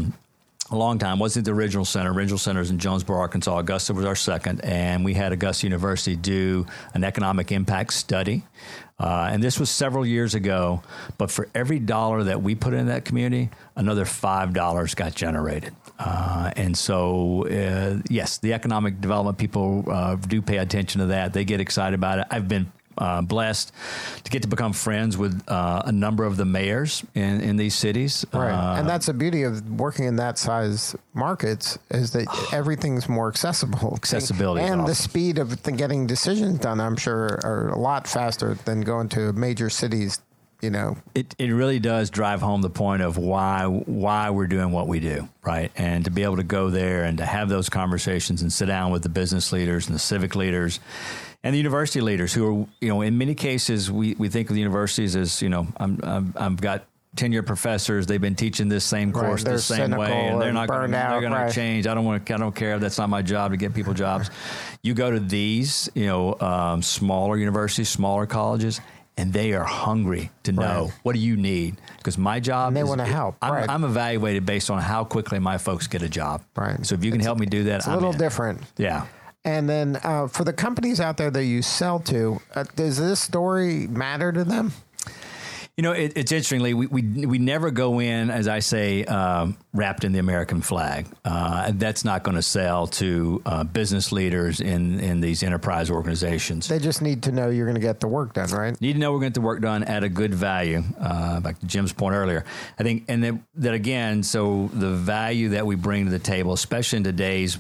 a long time. Wasn't the original center. Original center is in Jonesboro, Arkansas. Augusta was our second, and we had Augusta University do an economic impact study. And this was several years ago, but for every dollar that we put in that community, another $5 got generated. And so, yes, the economic development people do pay attention to that. They get excited about it. I've been blessed to get to become friends with a number of the mayors in these cities. Right. And that's the beauty of working in that size markets is that everything's more accessible. Accessibility. And awesome. The speed of getting decisions done, I'm sure, are a lot faster than going to major cities you know. It really does drive home the point of why we're doing what we do, right? And to be able to go there and to have those conversations and sit down with the business leaders and the civic leaders and the university leaders who are, you know, in many cases we think of the universities as, you know, I've got tenured professors. They've been teaching this same course the same way, and they're not going to change. I don't care. That's not my job to get people jobs. You go to these, you know, smaller universities, smaller colleges, and they are hungry to know, what do you need? Because my job they want to help. I'm evaluated based on how quickly my folks get a job. Right. So if you can help me do that, it's a little different. Yeah. And then for the companies out there that you sell to, does this story matter to them? You know, it's interestingly, we never go in, as I say, wrapped in the American flag. That's not going to sell to business leaders in these enterprise organizations. They just need to know you're going to get the work done, right? Need to know we're going to get the work done at a good value. Back to Jim's point earlier, I think, and that again, so the value that we bring to the table, especially in today's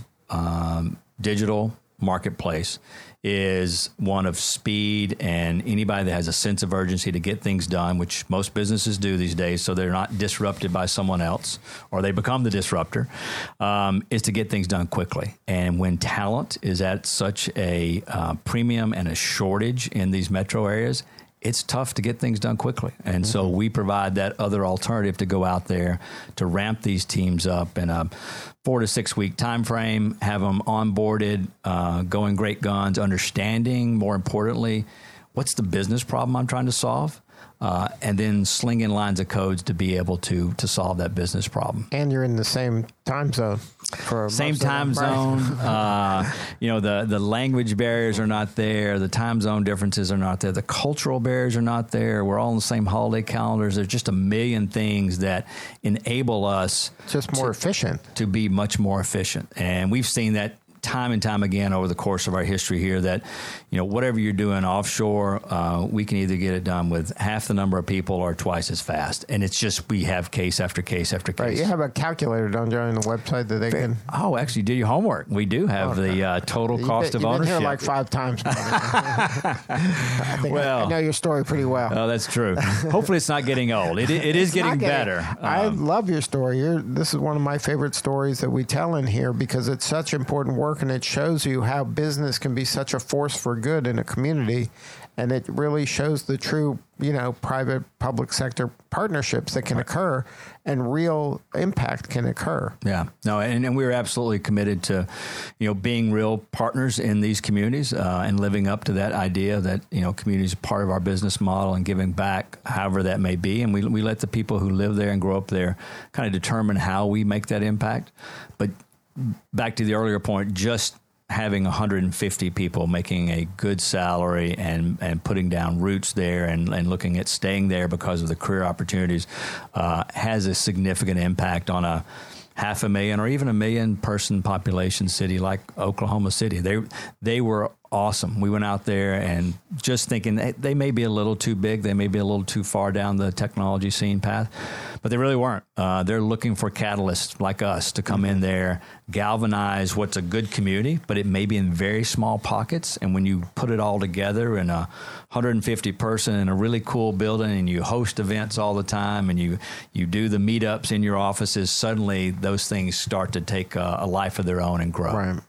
digital marketplace, is one of speed, and anybody that has a sense of urgency to get things done, which most businesses do these days, so they're not disrupted by someone else or they become the disruptor, is to get things done quickly. And when talent is at such a premium and a shortage in these metro areas, it's tough to get things done quickly. And so we provide that other alternative to go out there to ramp these teams up in a 4 to 6 week time frame, have them onboarded, going great guns, understanding, more importantly, what's the business problem I'm trying to solve, and then slinging lines of codes to be able to solve that business problem. And you're in the same time zone. Same time zone. You know, the language barriers are not there. The time zone differences are not there. The cultural barriers are not there. We're all on the same holiday calendars. There's just a million things that enable us just more efficient to be much more efficient. And we've seen that time and time again over the course of our history here, that, you know, whatever you're doing offshore, we can either get it done with half the number of people or twice as fast. And it's just, we have case after case after case. Right. You have a calculator, don't you, on the website that they can... Oh, actually, do your homework. We do have the total cost of ownership. You've been here like 5 times. I think I know your story pretty well. Oh, that's true. Hopefully it's not getting old. It is getting better. I love your story. This is one of my favorite stories that we tell in here because it's such important work, and it shows you how business can be such a force for good in a community, and it really shows the true, you know, private public sector partnerships that can occur and real impact can occur. Yeah, no, and we're absolutely committed to, you know, being real partners in these communities and living up to that idea that, you know, community is part of our business model and giving back however that may be. And we let the people who live there and grow up there kind of determine how we make that impact. But back to the earlier point, just having 150 people making a good salary and putting down roots there and looking at staying there because of the career opportunities has a significant impact on a 500,000 or even 1 million person population city like Oklahoma City. They were awesome. We went out there and just thinking they may be a little too big, they may be a little too far down the technology scene path, but they really weren't. They're looking for catalysts like us to come in there, galvanize what's a good community, but it may be in very small pockets. And when you put it all together in a 150 person in a really cool building and you host events all the time and you do the meetups in your offices, suddenly those things start to take a life of their own and grow. Right.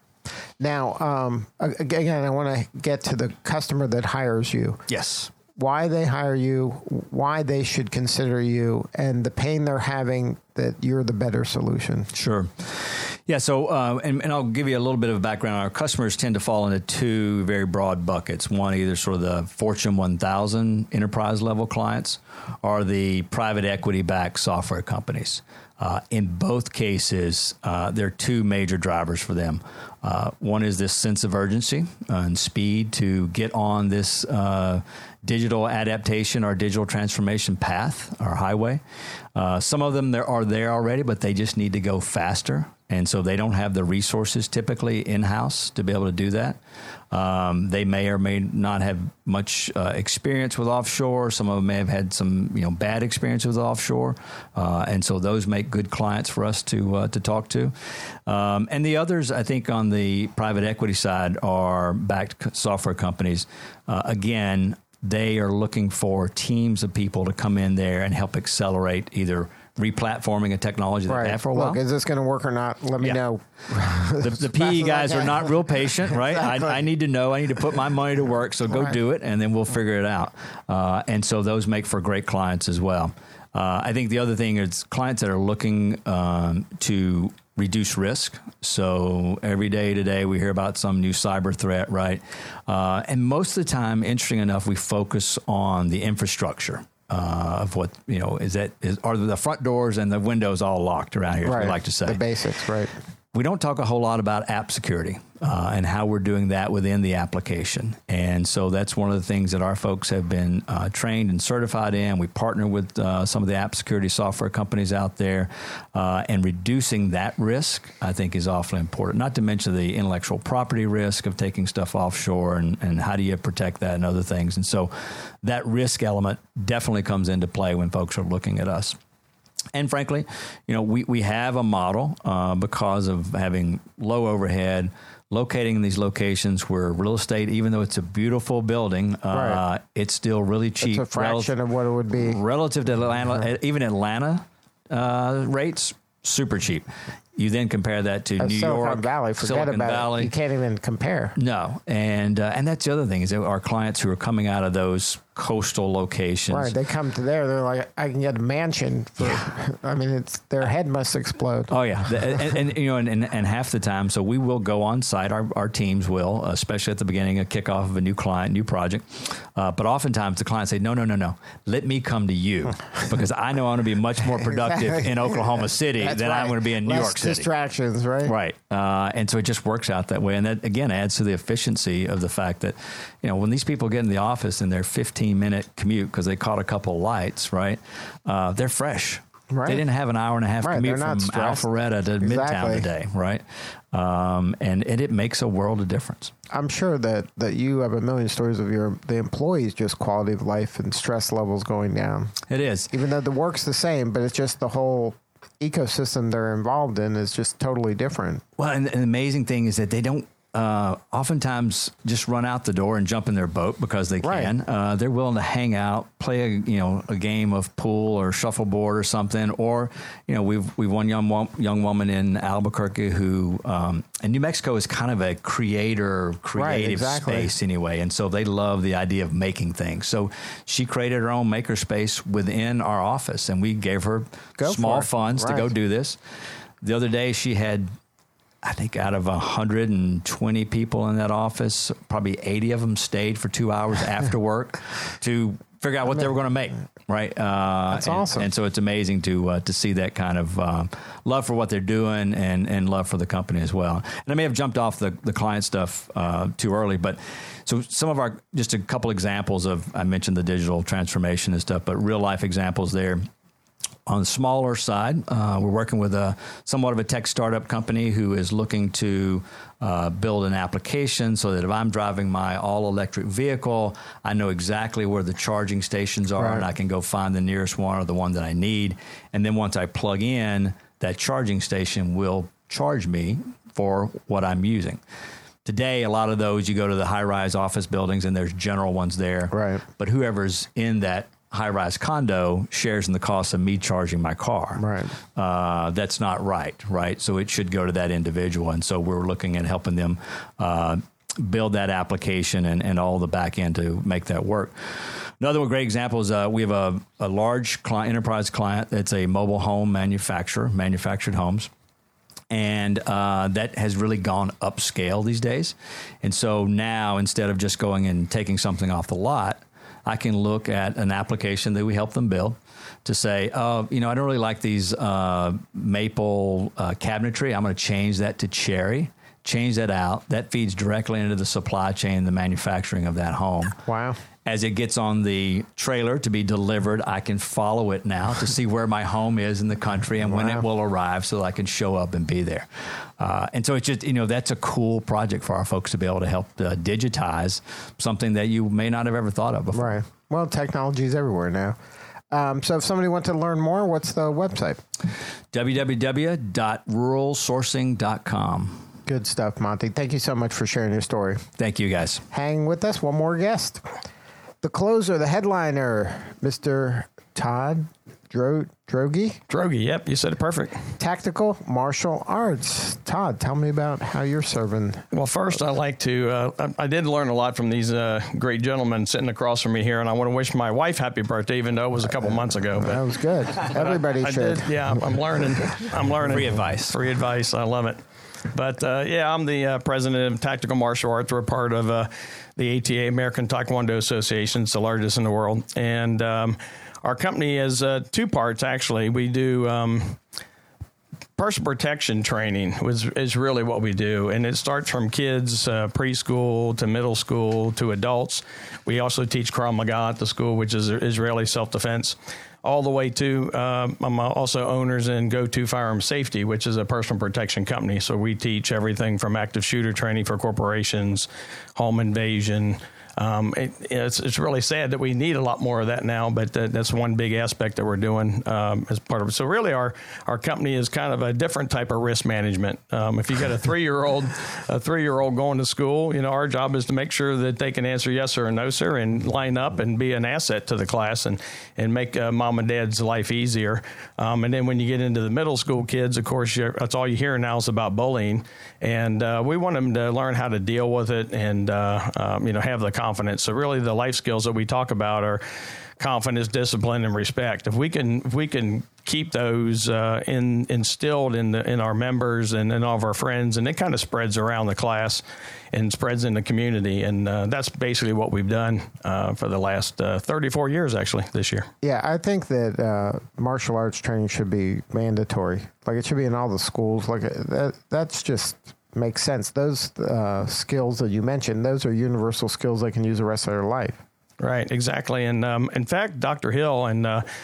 Now, again, I want to get to the customer that hires you. Yes. Why they hire you, why they should consider you, and the pain they're having that you're the better solution. Sure. Yeah, so, and I'll give you a little bit of a background. Our customers tend to fall into 2 very broad buckets. One, either sort of the Fortune 1000 enterprise level clients or the private equity-backed software companies. In both cases, there are 2 major drivers for them. One is this sense of urgency and speed to get on this digital adaptation or digital transformation path or highway. Some of them are there already, but they just need to go faster. And so they don't have the resources typically in-house to be able to do that. They may or may not have much experience with offshore. Some of them may have had some bad experience with offshore. And so those make good clients for us to talk to. And the others, I think, on the private equity side are backed software companies. Again, they are looking for teams of people to come in there and help accelerate either replatforming a technology that they have for a while. Look, is this going to work or not? Let me know. The PE guys are not real patient, right? Exactly. I need to know. I need to put my money to work, so go do it, and then we'll figure it out. And so those make for great clients as well. I think the other thing is clients that are looking to reduce risk. So every day today we hear about some new cyber threat, right? And most of the time, interesting enough, we focus on the infrastructure. Of what, are the front doors and the windows all locked around here, as we like to say. The basics, right. We don't talk a whole lot about app security and how we're doing that within the application. And so that's one of the things that our folks have been trained and certified in. We partner with some of the app security software companies out there, and reducing that risk, I think, is awfully important. Not to mention the intellectual property risk of taking stuff offshore and how do you protect that and other things. And so that risk element definitely comes into play when folks are looking at us. And frankly, we have a model because of having low overhead, locating in these locations where real estate, even though it's a beautiful building, it's still really cheap. It's a fraction of what it would be. Relative to Atlanta, even Atlanta rates, super cheap. You then compare that to New York, Silicon Valley. Forget about it. You can't even compare. No, and that's the other thing is that our clients who are coming out of those coastal locations, right? They come to there. They're like, I can get a mansion for. I mean, their head must explode. Oh yeah, and half the time, so we will go on site. Our teams will, especially at the beginning, a kickoff of a new client, new project. But oftentimes the clients say, no, let me come to you because I know I'm going to be much more productive in Oklahoma City than I'm going to be in New York City. Distractions, right? Right. And so it just works out that way. And that, again, adds to the efficiency of the fact that, when these people get in the office and they're 15-minute commute because they caught a couple of lights, right, they're fresh. Right. They didn't have an hour and a half commute from Alpharetta to Midtown today, right? And it makes a world of difference. I'm sure that you have a million stories of the employees' just quality of life and stress levels going down. It is. Even though the work's the same, but it's just the whole ecosystem they're involved in is just totally different. Well, and the amazing thing is that they don't oftentimes just run out the door and jump in their boat because they can. Right. They're willing to hang out, play a game of pool or shuffleboard or something. Or we've one young woman in Albuquerque who and New Mexico is kind of a creative space anyway, and so they love the idea of making things. So she created her own maker space within our office, and we gave her small funds to go do this. The other day she had, I think out of 120 people in that office, probably 80 of them stayed for 2 hours after work to figure out what they were going to make. Right. That's awesome. And so it's amazing to see that kind of love for what they're doing and love for the company as well. And I may have jumped off the client stuff too early, but so some of just a couple examples of, I mentioned the digital transformation and stuff, but real life examples there. On the smaller side, we're working with somewhat of a tech startup company who is looking to build an application so that if I'm driving my all-electric vehicle, I know exactly where the charging stations are, and I can go find the nearest one or the one that I need. And then once I plug in, that charging station will charge me for what I'm using. Today, a lot of those, you go to the high-rise office buildings and there's general ones there. Right. But whoever's in that high-rise condo shares in the cost of me charging my car. Right. That's not right? So it should go to that individual. And so we're looking at helping them build that application and all the back end to make that work. Another great example is we have a large enterprise client that's a mobile home manufacturer, manufactured homes. And that has really gone upscale these days. And so now, instead of just going and taking something off the lot, I can look at an application that we help them build to say, I don't really like these maple cabinetry. I'm going to change that to cherry, change that out. That feeds directly into the supply chain, the manufacturing of that home. Wow. As it gets on the trailer to be delivered, I can follow it now to see where my home is in the country and when it will arrive so that I can show up and be there. And so it's just, that's a cool project for our folks to be able to help digitize something that you may not have ever thought of before. Right. Well, technology is everywhere now. So if somebody wants to learn more, what's the website? www.ruralsourcing.com. Good stuff, Monty. Thank you so much for sharing your story. Thank you, guys. Hang with us. One more guest. the closer, the headliner, Mr. Todd Droege. Droege, yep, you said it perfect. Tactical Martial Arts. Todd, tell me about how you're serving. Well, first, I'd like to, I did learn a lot from these great gentlemen sitting across from me here, and I want to wish my wife happy birthday, even though it was a couple months ago. That was good. Everybody should. Yeah, I'm learning. Free advice. Free advice. I love it. But, I'm the president of Tactical Martial Arts. We're part of the ATA, American Taekwondo Association. It's the largest in the world. And our company is two parts, actually. We do personal protection training is really what we do. And it starts from kids, preschool to middle school to adults. We also teach Krav Maga at the school, which is Israeli self-defense, all the way to I'm also owners in Go-To Firearm Safety, which is a personal protection company. So we teach everything from active shooter training for corporations, home invasion. It's really sad that we need a lot more of that now, but that's one big aspect that we're doing as part of it. So really our company is kind of a different type of risk management. If you got a three-year-old going to school, our job is to make sure that they can answer yes or no, sir, and line up and be an asset to the class and make mom and dad's life easier. And then when you get into the middle school kids, of course, that's all you hear now is about bullying. And we want them to learn how to deal with it and, have the confidence. So really the life skills that we talk about are confidence, discipline, and respect. If we can keep those instilled in our members and in all of our friends, and it kind of spreads around the class and spreads in the community. And that's basically what we've done for the last 34 years, actually, this year. Yeah, I think that martial arts training should be mandatory. Like, it should be in all the schools. Like, that's just makes sense. Those skills that you mentioned, those are universal skills they can use the rest of their life. Right, exactly. And in fact, Dr. Hill and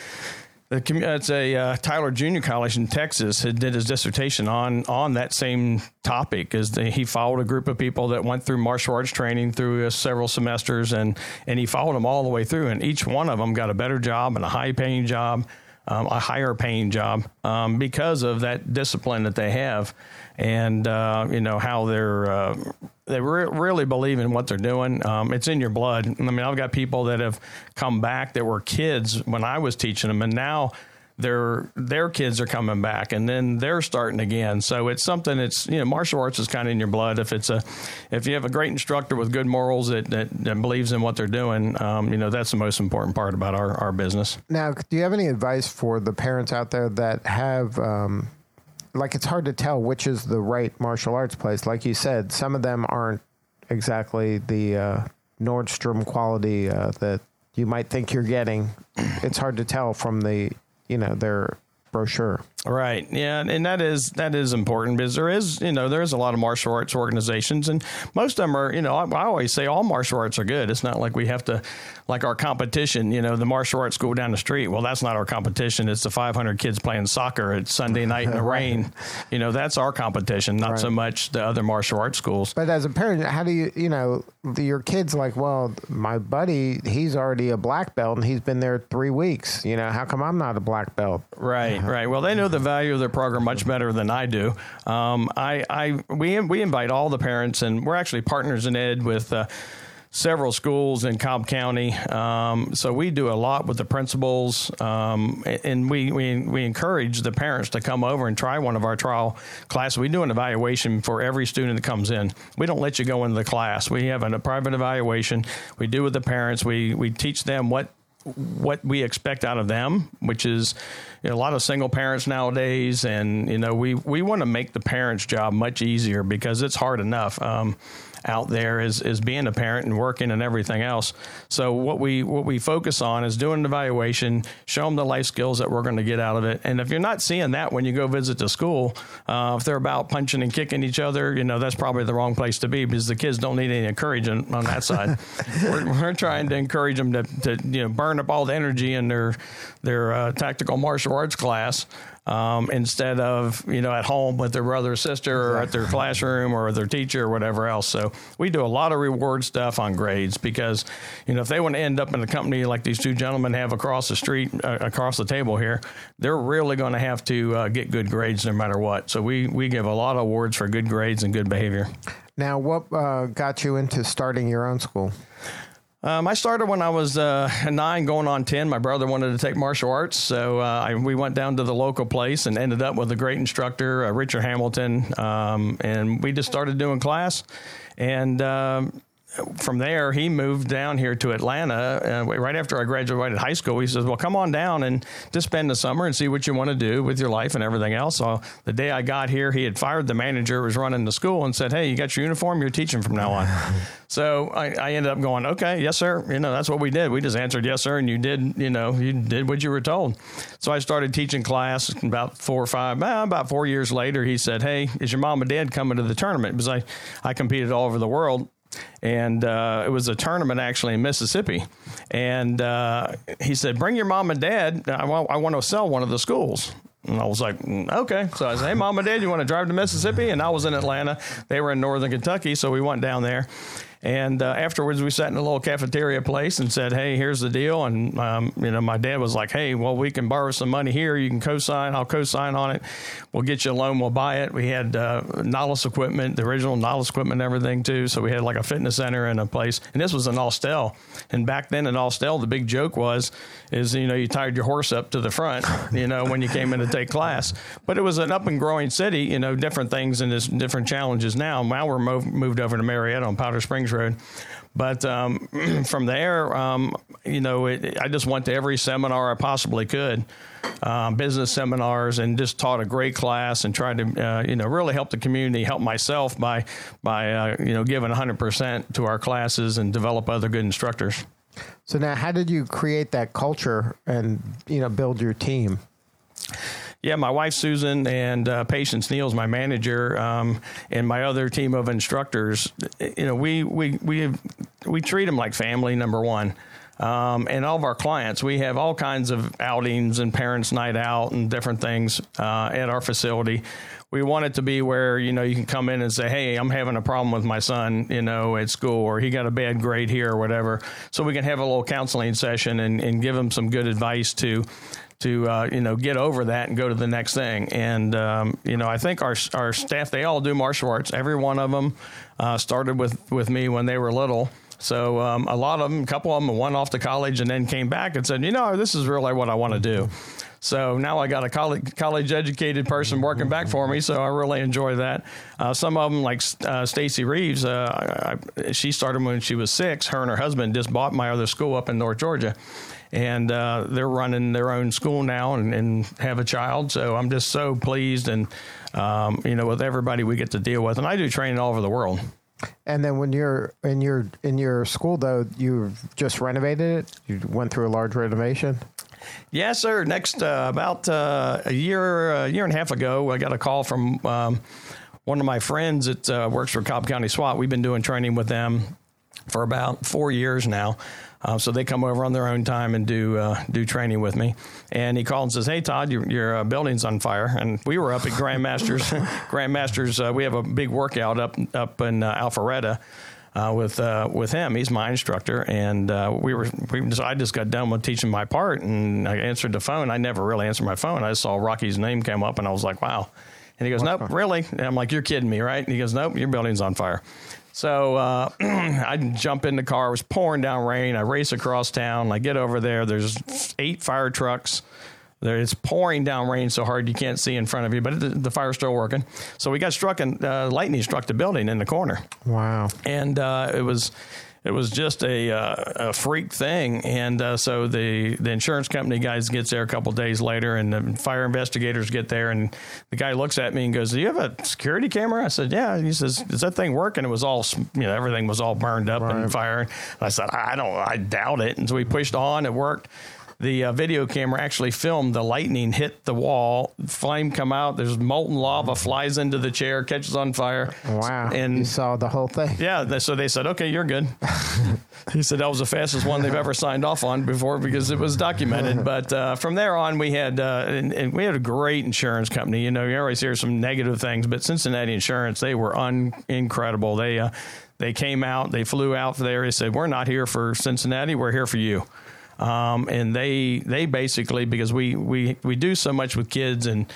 it's a Tyler Junior College in Texas did his dissertation on that same topic. He followed a group of people that went through martial arts training through several semesters, and he followed them all the way through. And each one of them got a better job and a high-paying job, a higher-paying job because of that discipline that they have, and how they really believe in what they're doing. It's in your blood. I mean, I've got people that have come back that were kids when I was teaching them, and now their kids are coming back, and then they're starting again. So it's something that's, martial arts is kind of in your blood. If you have a great instructor with good morals that believes in what they're doing, that's the most important part about our business. Now, do you have any advice for the parents out there that have, it's hard to tell which is the right martial arts place? Like you said, some of them aren't exactly the Nordstrom quality that you might think you're getting. It's hard to tell from their brochure. Right. Yeah. And that is important because there is a lot of martial arts organizations, and most of them are, I always say all martial arts are good. It's not like we have to, like our competition, the martial arts school down the street. Well, that's not our competition. It's the 500 kids playing soccer at Sunday night in the rain. That's our competition, not so much the other martial arts schools. But as a parent, how do your kid's like, well, my buddy, he's already a black belt and he's been there 3 weeks. How come I'm not a black belt? Right. Right. Well, they know the value of their program much better than I do. We invite all the parents, and we're actually partners in ed with several schools in Cobb County. So we do a lot with the principals, and we encourage the parents to come over and try one of our trial classes. We do an evaluation for every student that comes in. We don't let you go into the class. We have a private evaluation. We do with the parents. We teach them what we expect out of them, which is a lot of single parents nowadays. And, we want to make the parents' job much easier because it's hard enough out there as being a parent and working and everything else. So what we focus on is doing an evaluation, show them the life skills that we're going to get out of it. And if you're not seeing that when you go visit the school, if they're about punching and kicking each other, that's probably the wrong place to be because the kids don't need any encouragement on that side. We're trying to encourage them to burn up all the energy in their tactical martial arts class. Instead of, at home with their brother or sister or at their classroom or their teacher or whatever else. So we do a lot of reward stuff on grades because, if they want to end up in a company like these two gentlemen have across the street, across the table here, they're really going to have to get good grades no matter what. So we give a lot of awards for good grades and good behavior. Now, what got you into starting your own school? I started when I was 9, going on 10. My brother wanted to take martial arts, so we went down to the local place and ended up with a great instructor, Richard Hamilton, and we just started doing class. And from there, he moved down here to Atlanta. Right after I graduated high school, he says, well, come on down and just spend the summer and see what you want to do with your life and everything else. So the day I got here, he had fired the manager who was running the school and said, hey, you got your uniform? You're teaching from now on. So I ended up going, okay, yes, sir. That's what we did. We just answered yes, sir. And you did what you were told. So I started teaching class about 4 years later. He said, hey, is your mom and dad coming to the tournament? Because I competed all over the world. And it was a tournament actually in Mississippi. And he said, bring your mom and dad. I want to sell one of the schools. And I was like, okay. So I said, hey, Mom and Dad, you want to drive to Mississippi? And I was in Atlanta. They were in northern Kentucky, so we went down there. And afterwards, we sat in a little cafeteria place and said, hey, here's the deal. And, my dad was like, hey, well, we can borrow some money here. You can co-sign. I'll co-sign on it. We'll get you a loan. We'll buy it. We had Nautilus equipment, the original Nautilus equipment and everything, too. So we had like a fitness center and a place. And this was in Austell. And back then in Austell, the big joke is you tied your horse up to the front, when you came in to take class. But it was an up and growing city, different things and there's different challenges now. Now we're moved over to Marietta on Powder Springs Road. But from there, I just went to every seminar I possibly could, business seminars, and just taught a great class and tried to, really help the community, help myself by giving 100% to our classes and develop other good instructors. So now how did you create that culture and, build your team? Yeah, my wife, Susan, and Patience Neal's my manager, and my other team of instructors, we treat them like family, number one. And all of our clients, we have all kinds of outings and parents' night out and different things at our facility. We want it to be where, you can come in and say, hey, I'm having a problem with my son, at school, or he got a bad grade here or whatever. So we can have a little counseling session and give them some good advice to get over that and go to the next thing. And, I think our staff, they all do martial arts. Every one of them started with me when they were little. So a lot of them, a couple of them went off to college and then came back and said, this is really what I want to do. So now I got a college educated person working back for me, so I really enjoy that. Some of them, like Stacy Reeves, she started when she was 6. Her and her husband just bought my other school up in North Georgia. And they're running their own school now and have a child. So I'm just so pleased and, with everybody we get to deal with. And I do training all over the world. And then when you're in your school, though, you just renovated it? You went through a large renovation? Yes, sir. Next, about a year and a half ago, I got a call from one of my friends that works for Cobb County SWAT. We've been doing training with them for about 4 years now. So they come over on their own time and do training with me. And he called and says, hey, Todd, your building's on fire. And we were up at Grandmasters. Grandmasters, we have a big workout up in Alpharetta with him. He's my instructor. And I just got done with teaching my part, and I answered the phone. I never really answered my phone. I just saw Rocky's name come up, and I was like, wow. And he goes, nope, really? And I'm like, you're kidding me, right? And he goes, nope, your building's on fire. So I jump in the car. It was pouring down rain. I race across town. I get over there. There's 8 fire trucks. It's pouring down rain so hard you can't see in front of you, but the fire's still working. So we got struck, and lightning struck the building in the corner. Wow. And it was just a freak thing. And so the insurance company guys gets there a couple of days later, and the fire investigators get there, and the guy looks at me and goes, do you have a security camera? I said, yeah. He says, is that thing working? It was all, everything was all burned up and fire. And I said, I doubt it. And so we pushed on. It worked. The video camera actually filmed the lightning hit the wall, flame come out, there's molten lava, flies into the chair, catches on fire. Wow. And you saw the whole thing. Yeah. So they said, okay, you're good. He said that was the fastest one they've ever signed off on before because it was documented. But from there on, we had and we had a great insurance company. You always hear some negative things, but Cincinnati Insurance, they were incredible. They came out, they flew out there. They said, we're not here for Cincinnati, we're here for you. And they basically, because we do so much with kids and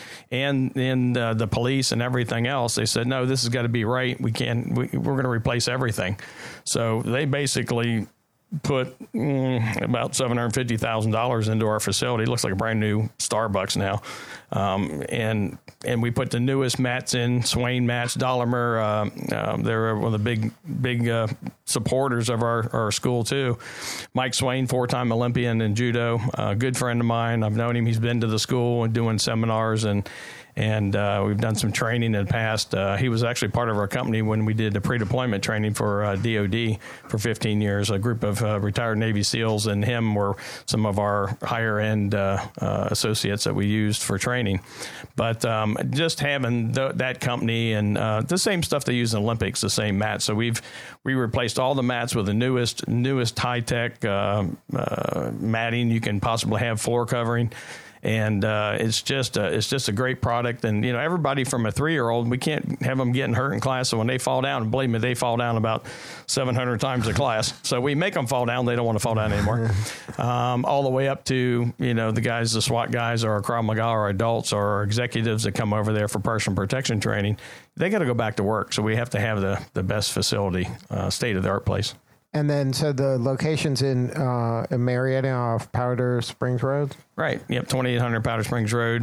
the police and everything else, they said, no, this has got to be right. We're going to replace everything. So they basically put about $750,000 into our facility. It looks like a brand new Starbucks now. And we put the newest mats in, Swain mats, Dahlimer. They're one of the big supporters of our school too. Mike Swain, 4-time Olympian in judo, a good friend of mine. I've known him. He's been to the school and doing seminars, and we've done some training in the past. He was actually part of our company when we did the pre-deployment training for DOD for 15 years. A group of retired Navy SEALs and him were some of our higher-end associates that we used for training. But just having that company and the same stuff they use in the Olympics, the same mats. So we replaced all the mats with the newest high-tech matting you can possibly have, floor covering. And it's just a great product. And, everybody from a 3-year-old, we can't have them getting hurt in class. So when they fall down, believe me, they fall down about 700 times a class. So we make them fall down. They don't want to fall down anymore. All the way up to, the guys, the SWAT guys or Krav Maga or adults or executives that come over there for personal protection training. They got to go back to work. So we have to have the best facility, state-of-the-art place. And then, so the location's in Marietta off Powder Springs Road? Right. Yep, 2800 Powder Springs Road.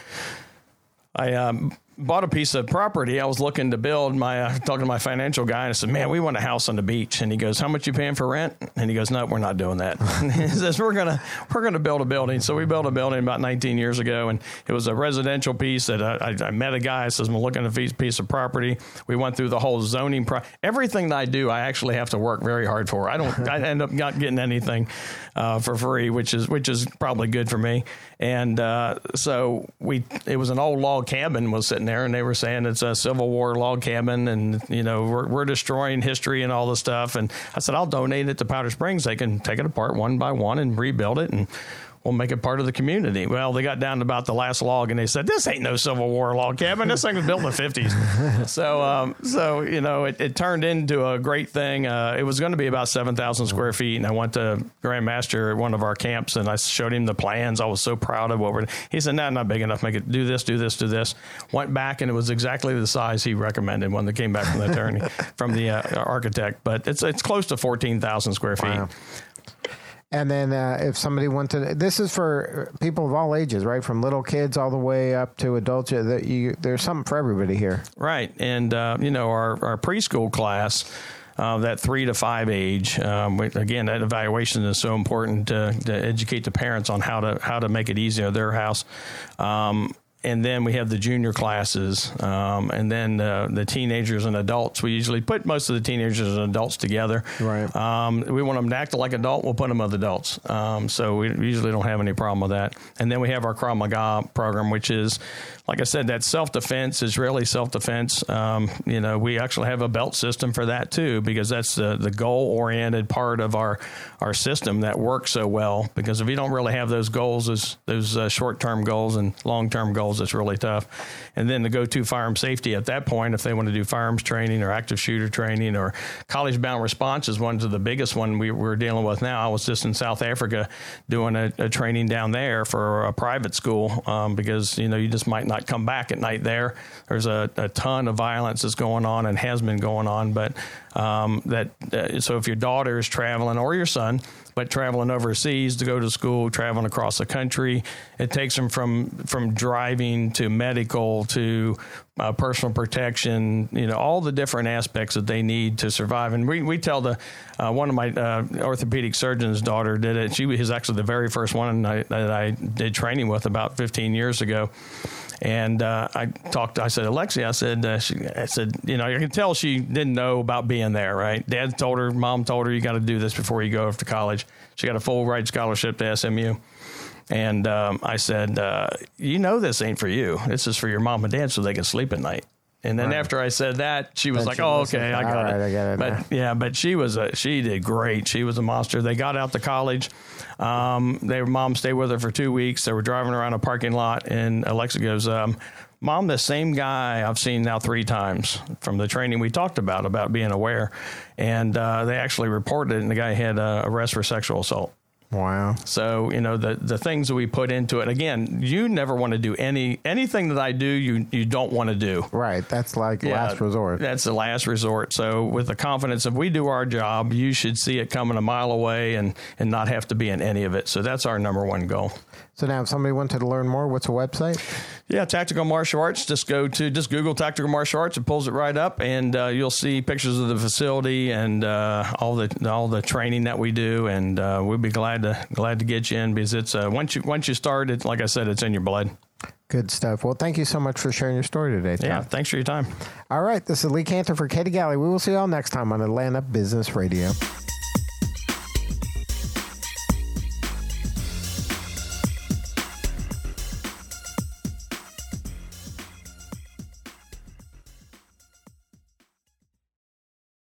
I bought a piece of property I was looking to build. Talking to my financial guy, and I said, man, we want a house on the beach. And he goes, how much you paying for rent? And he goes, no, we're not doing that. He says, we're gonna build a building. So we built a building about 19 years ago, and it was a residential pice that I met a guy. I says, I'm looking at a piece of property. We went through the whole zoning. Everything that I do, I actually have to work very hard for. I end up not getting anything for free, which is probably good for me. And so it was an old log cabin was sitting there, and they were saying it's a Civil War log cabin, and we're destroying history and all this stuff. And I said, I'll donate it to Powder Springs. They can take it apart one by one and rebuild it, and we'll make it part of the community. Well, they got down to about the last log, and they said, this ain't no Civil War log cabin. This thing was built in the 50s. So it turned into a great thing. It was going to be about 7,000 square feet, and I went to Grandmaster at one of our camps, and I showed him the plans. I was so proud of what he said, no, not big enough. Make it do this, do this, do this. Went back, and it was exactly the size he recommended when they came back from the attorney, from the architect. But it's close to 14,000 square feet. Wow. And then if somebody wanted, this is for people of all ages, right? From little kids all the way up to adults. There's something for everybody here. Right. And, our preschool class, that 3 to 5 age, again, that evaluation is so important to educate the parents on how to make it easier at their house. And then we have the junior classes, and then the teenagers and adults. We usually put most of the teenagers and adults together. Right. We want them to act like adult. We'll put them with adults. So we usually don't have any problem with that. And then we have our Krav Maga program, which is, like I said, that self-defense is really self-defense. We actually have a belt system for that too, because that's the goal-oriented part of our system that works so well. Because if you don't really have those goals, those short-term goals and long-term goals, it's really tough. And then the go-to firearm safety at that point, if they want to do firearms training or active shooter training or college-bound response is one of the biggest one we're dealing with now. I was just in South Africa doing a training down there for a private school because, you just might not come back at night there. There's a ton of violence that's going on and has been going on. But so if your daughter is traveling or your son, but traveling overseas to go to school, traveling across the country, it takes them from driving to medical to personal protection, all the different aspects that they need to survive. And we tell one of my orthopedic surgeon's daughter did it. She was actually the very first one that I did training with about 15 years ago. And I said, Alexia, I said, I can tell she didn't know about being there, right? Dad told her, Mom told her, you got to do this before you go off to college. She got a full ride scholarship to SMU. And I said, this ain't for you. This is for your mom and dad so they can sleep at night. And then after I said that, she was like, "Oh, okay, I got it." I get it. But she did great. She was a monster. They got out to college. Their mom stayed with her for 2 weeks. They were driving around a parking lot, and Alexa goes, "Mom, the same guy I've seen now 3 times from the training we talked about being aware." And they actually reported it, and the guy had arrest for sexual assault. Wow. So, the things that we put into it, again, you never want to do anything that I do, you don't want to do. Right. That's like last resort. That's the last resort. So with the confidence, if we do our job, you should see it coming a mile away and not have to be in any of it. So that's our number one goal. So now if somebody wanted to learn more, what's the website? Yeah, Tactical Martial Arts. Just Google Tactical Martial Arts. It pulls it right up, and you'll see pictures of the facility and all the training that we do. And we'll be glad to get you in, because it's once you start it, like I said, it's in your blood. Good stuff. Well, thank you so much for sharing your story today, Tom. Yeah, thanks for your time. All right, this is Lee Cantor for Katie Galley. We will see you all next time on Atlanta Business Radio.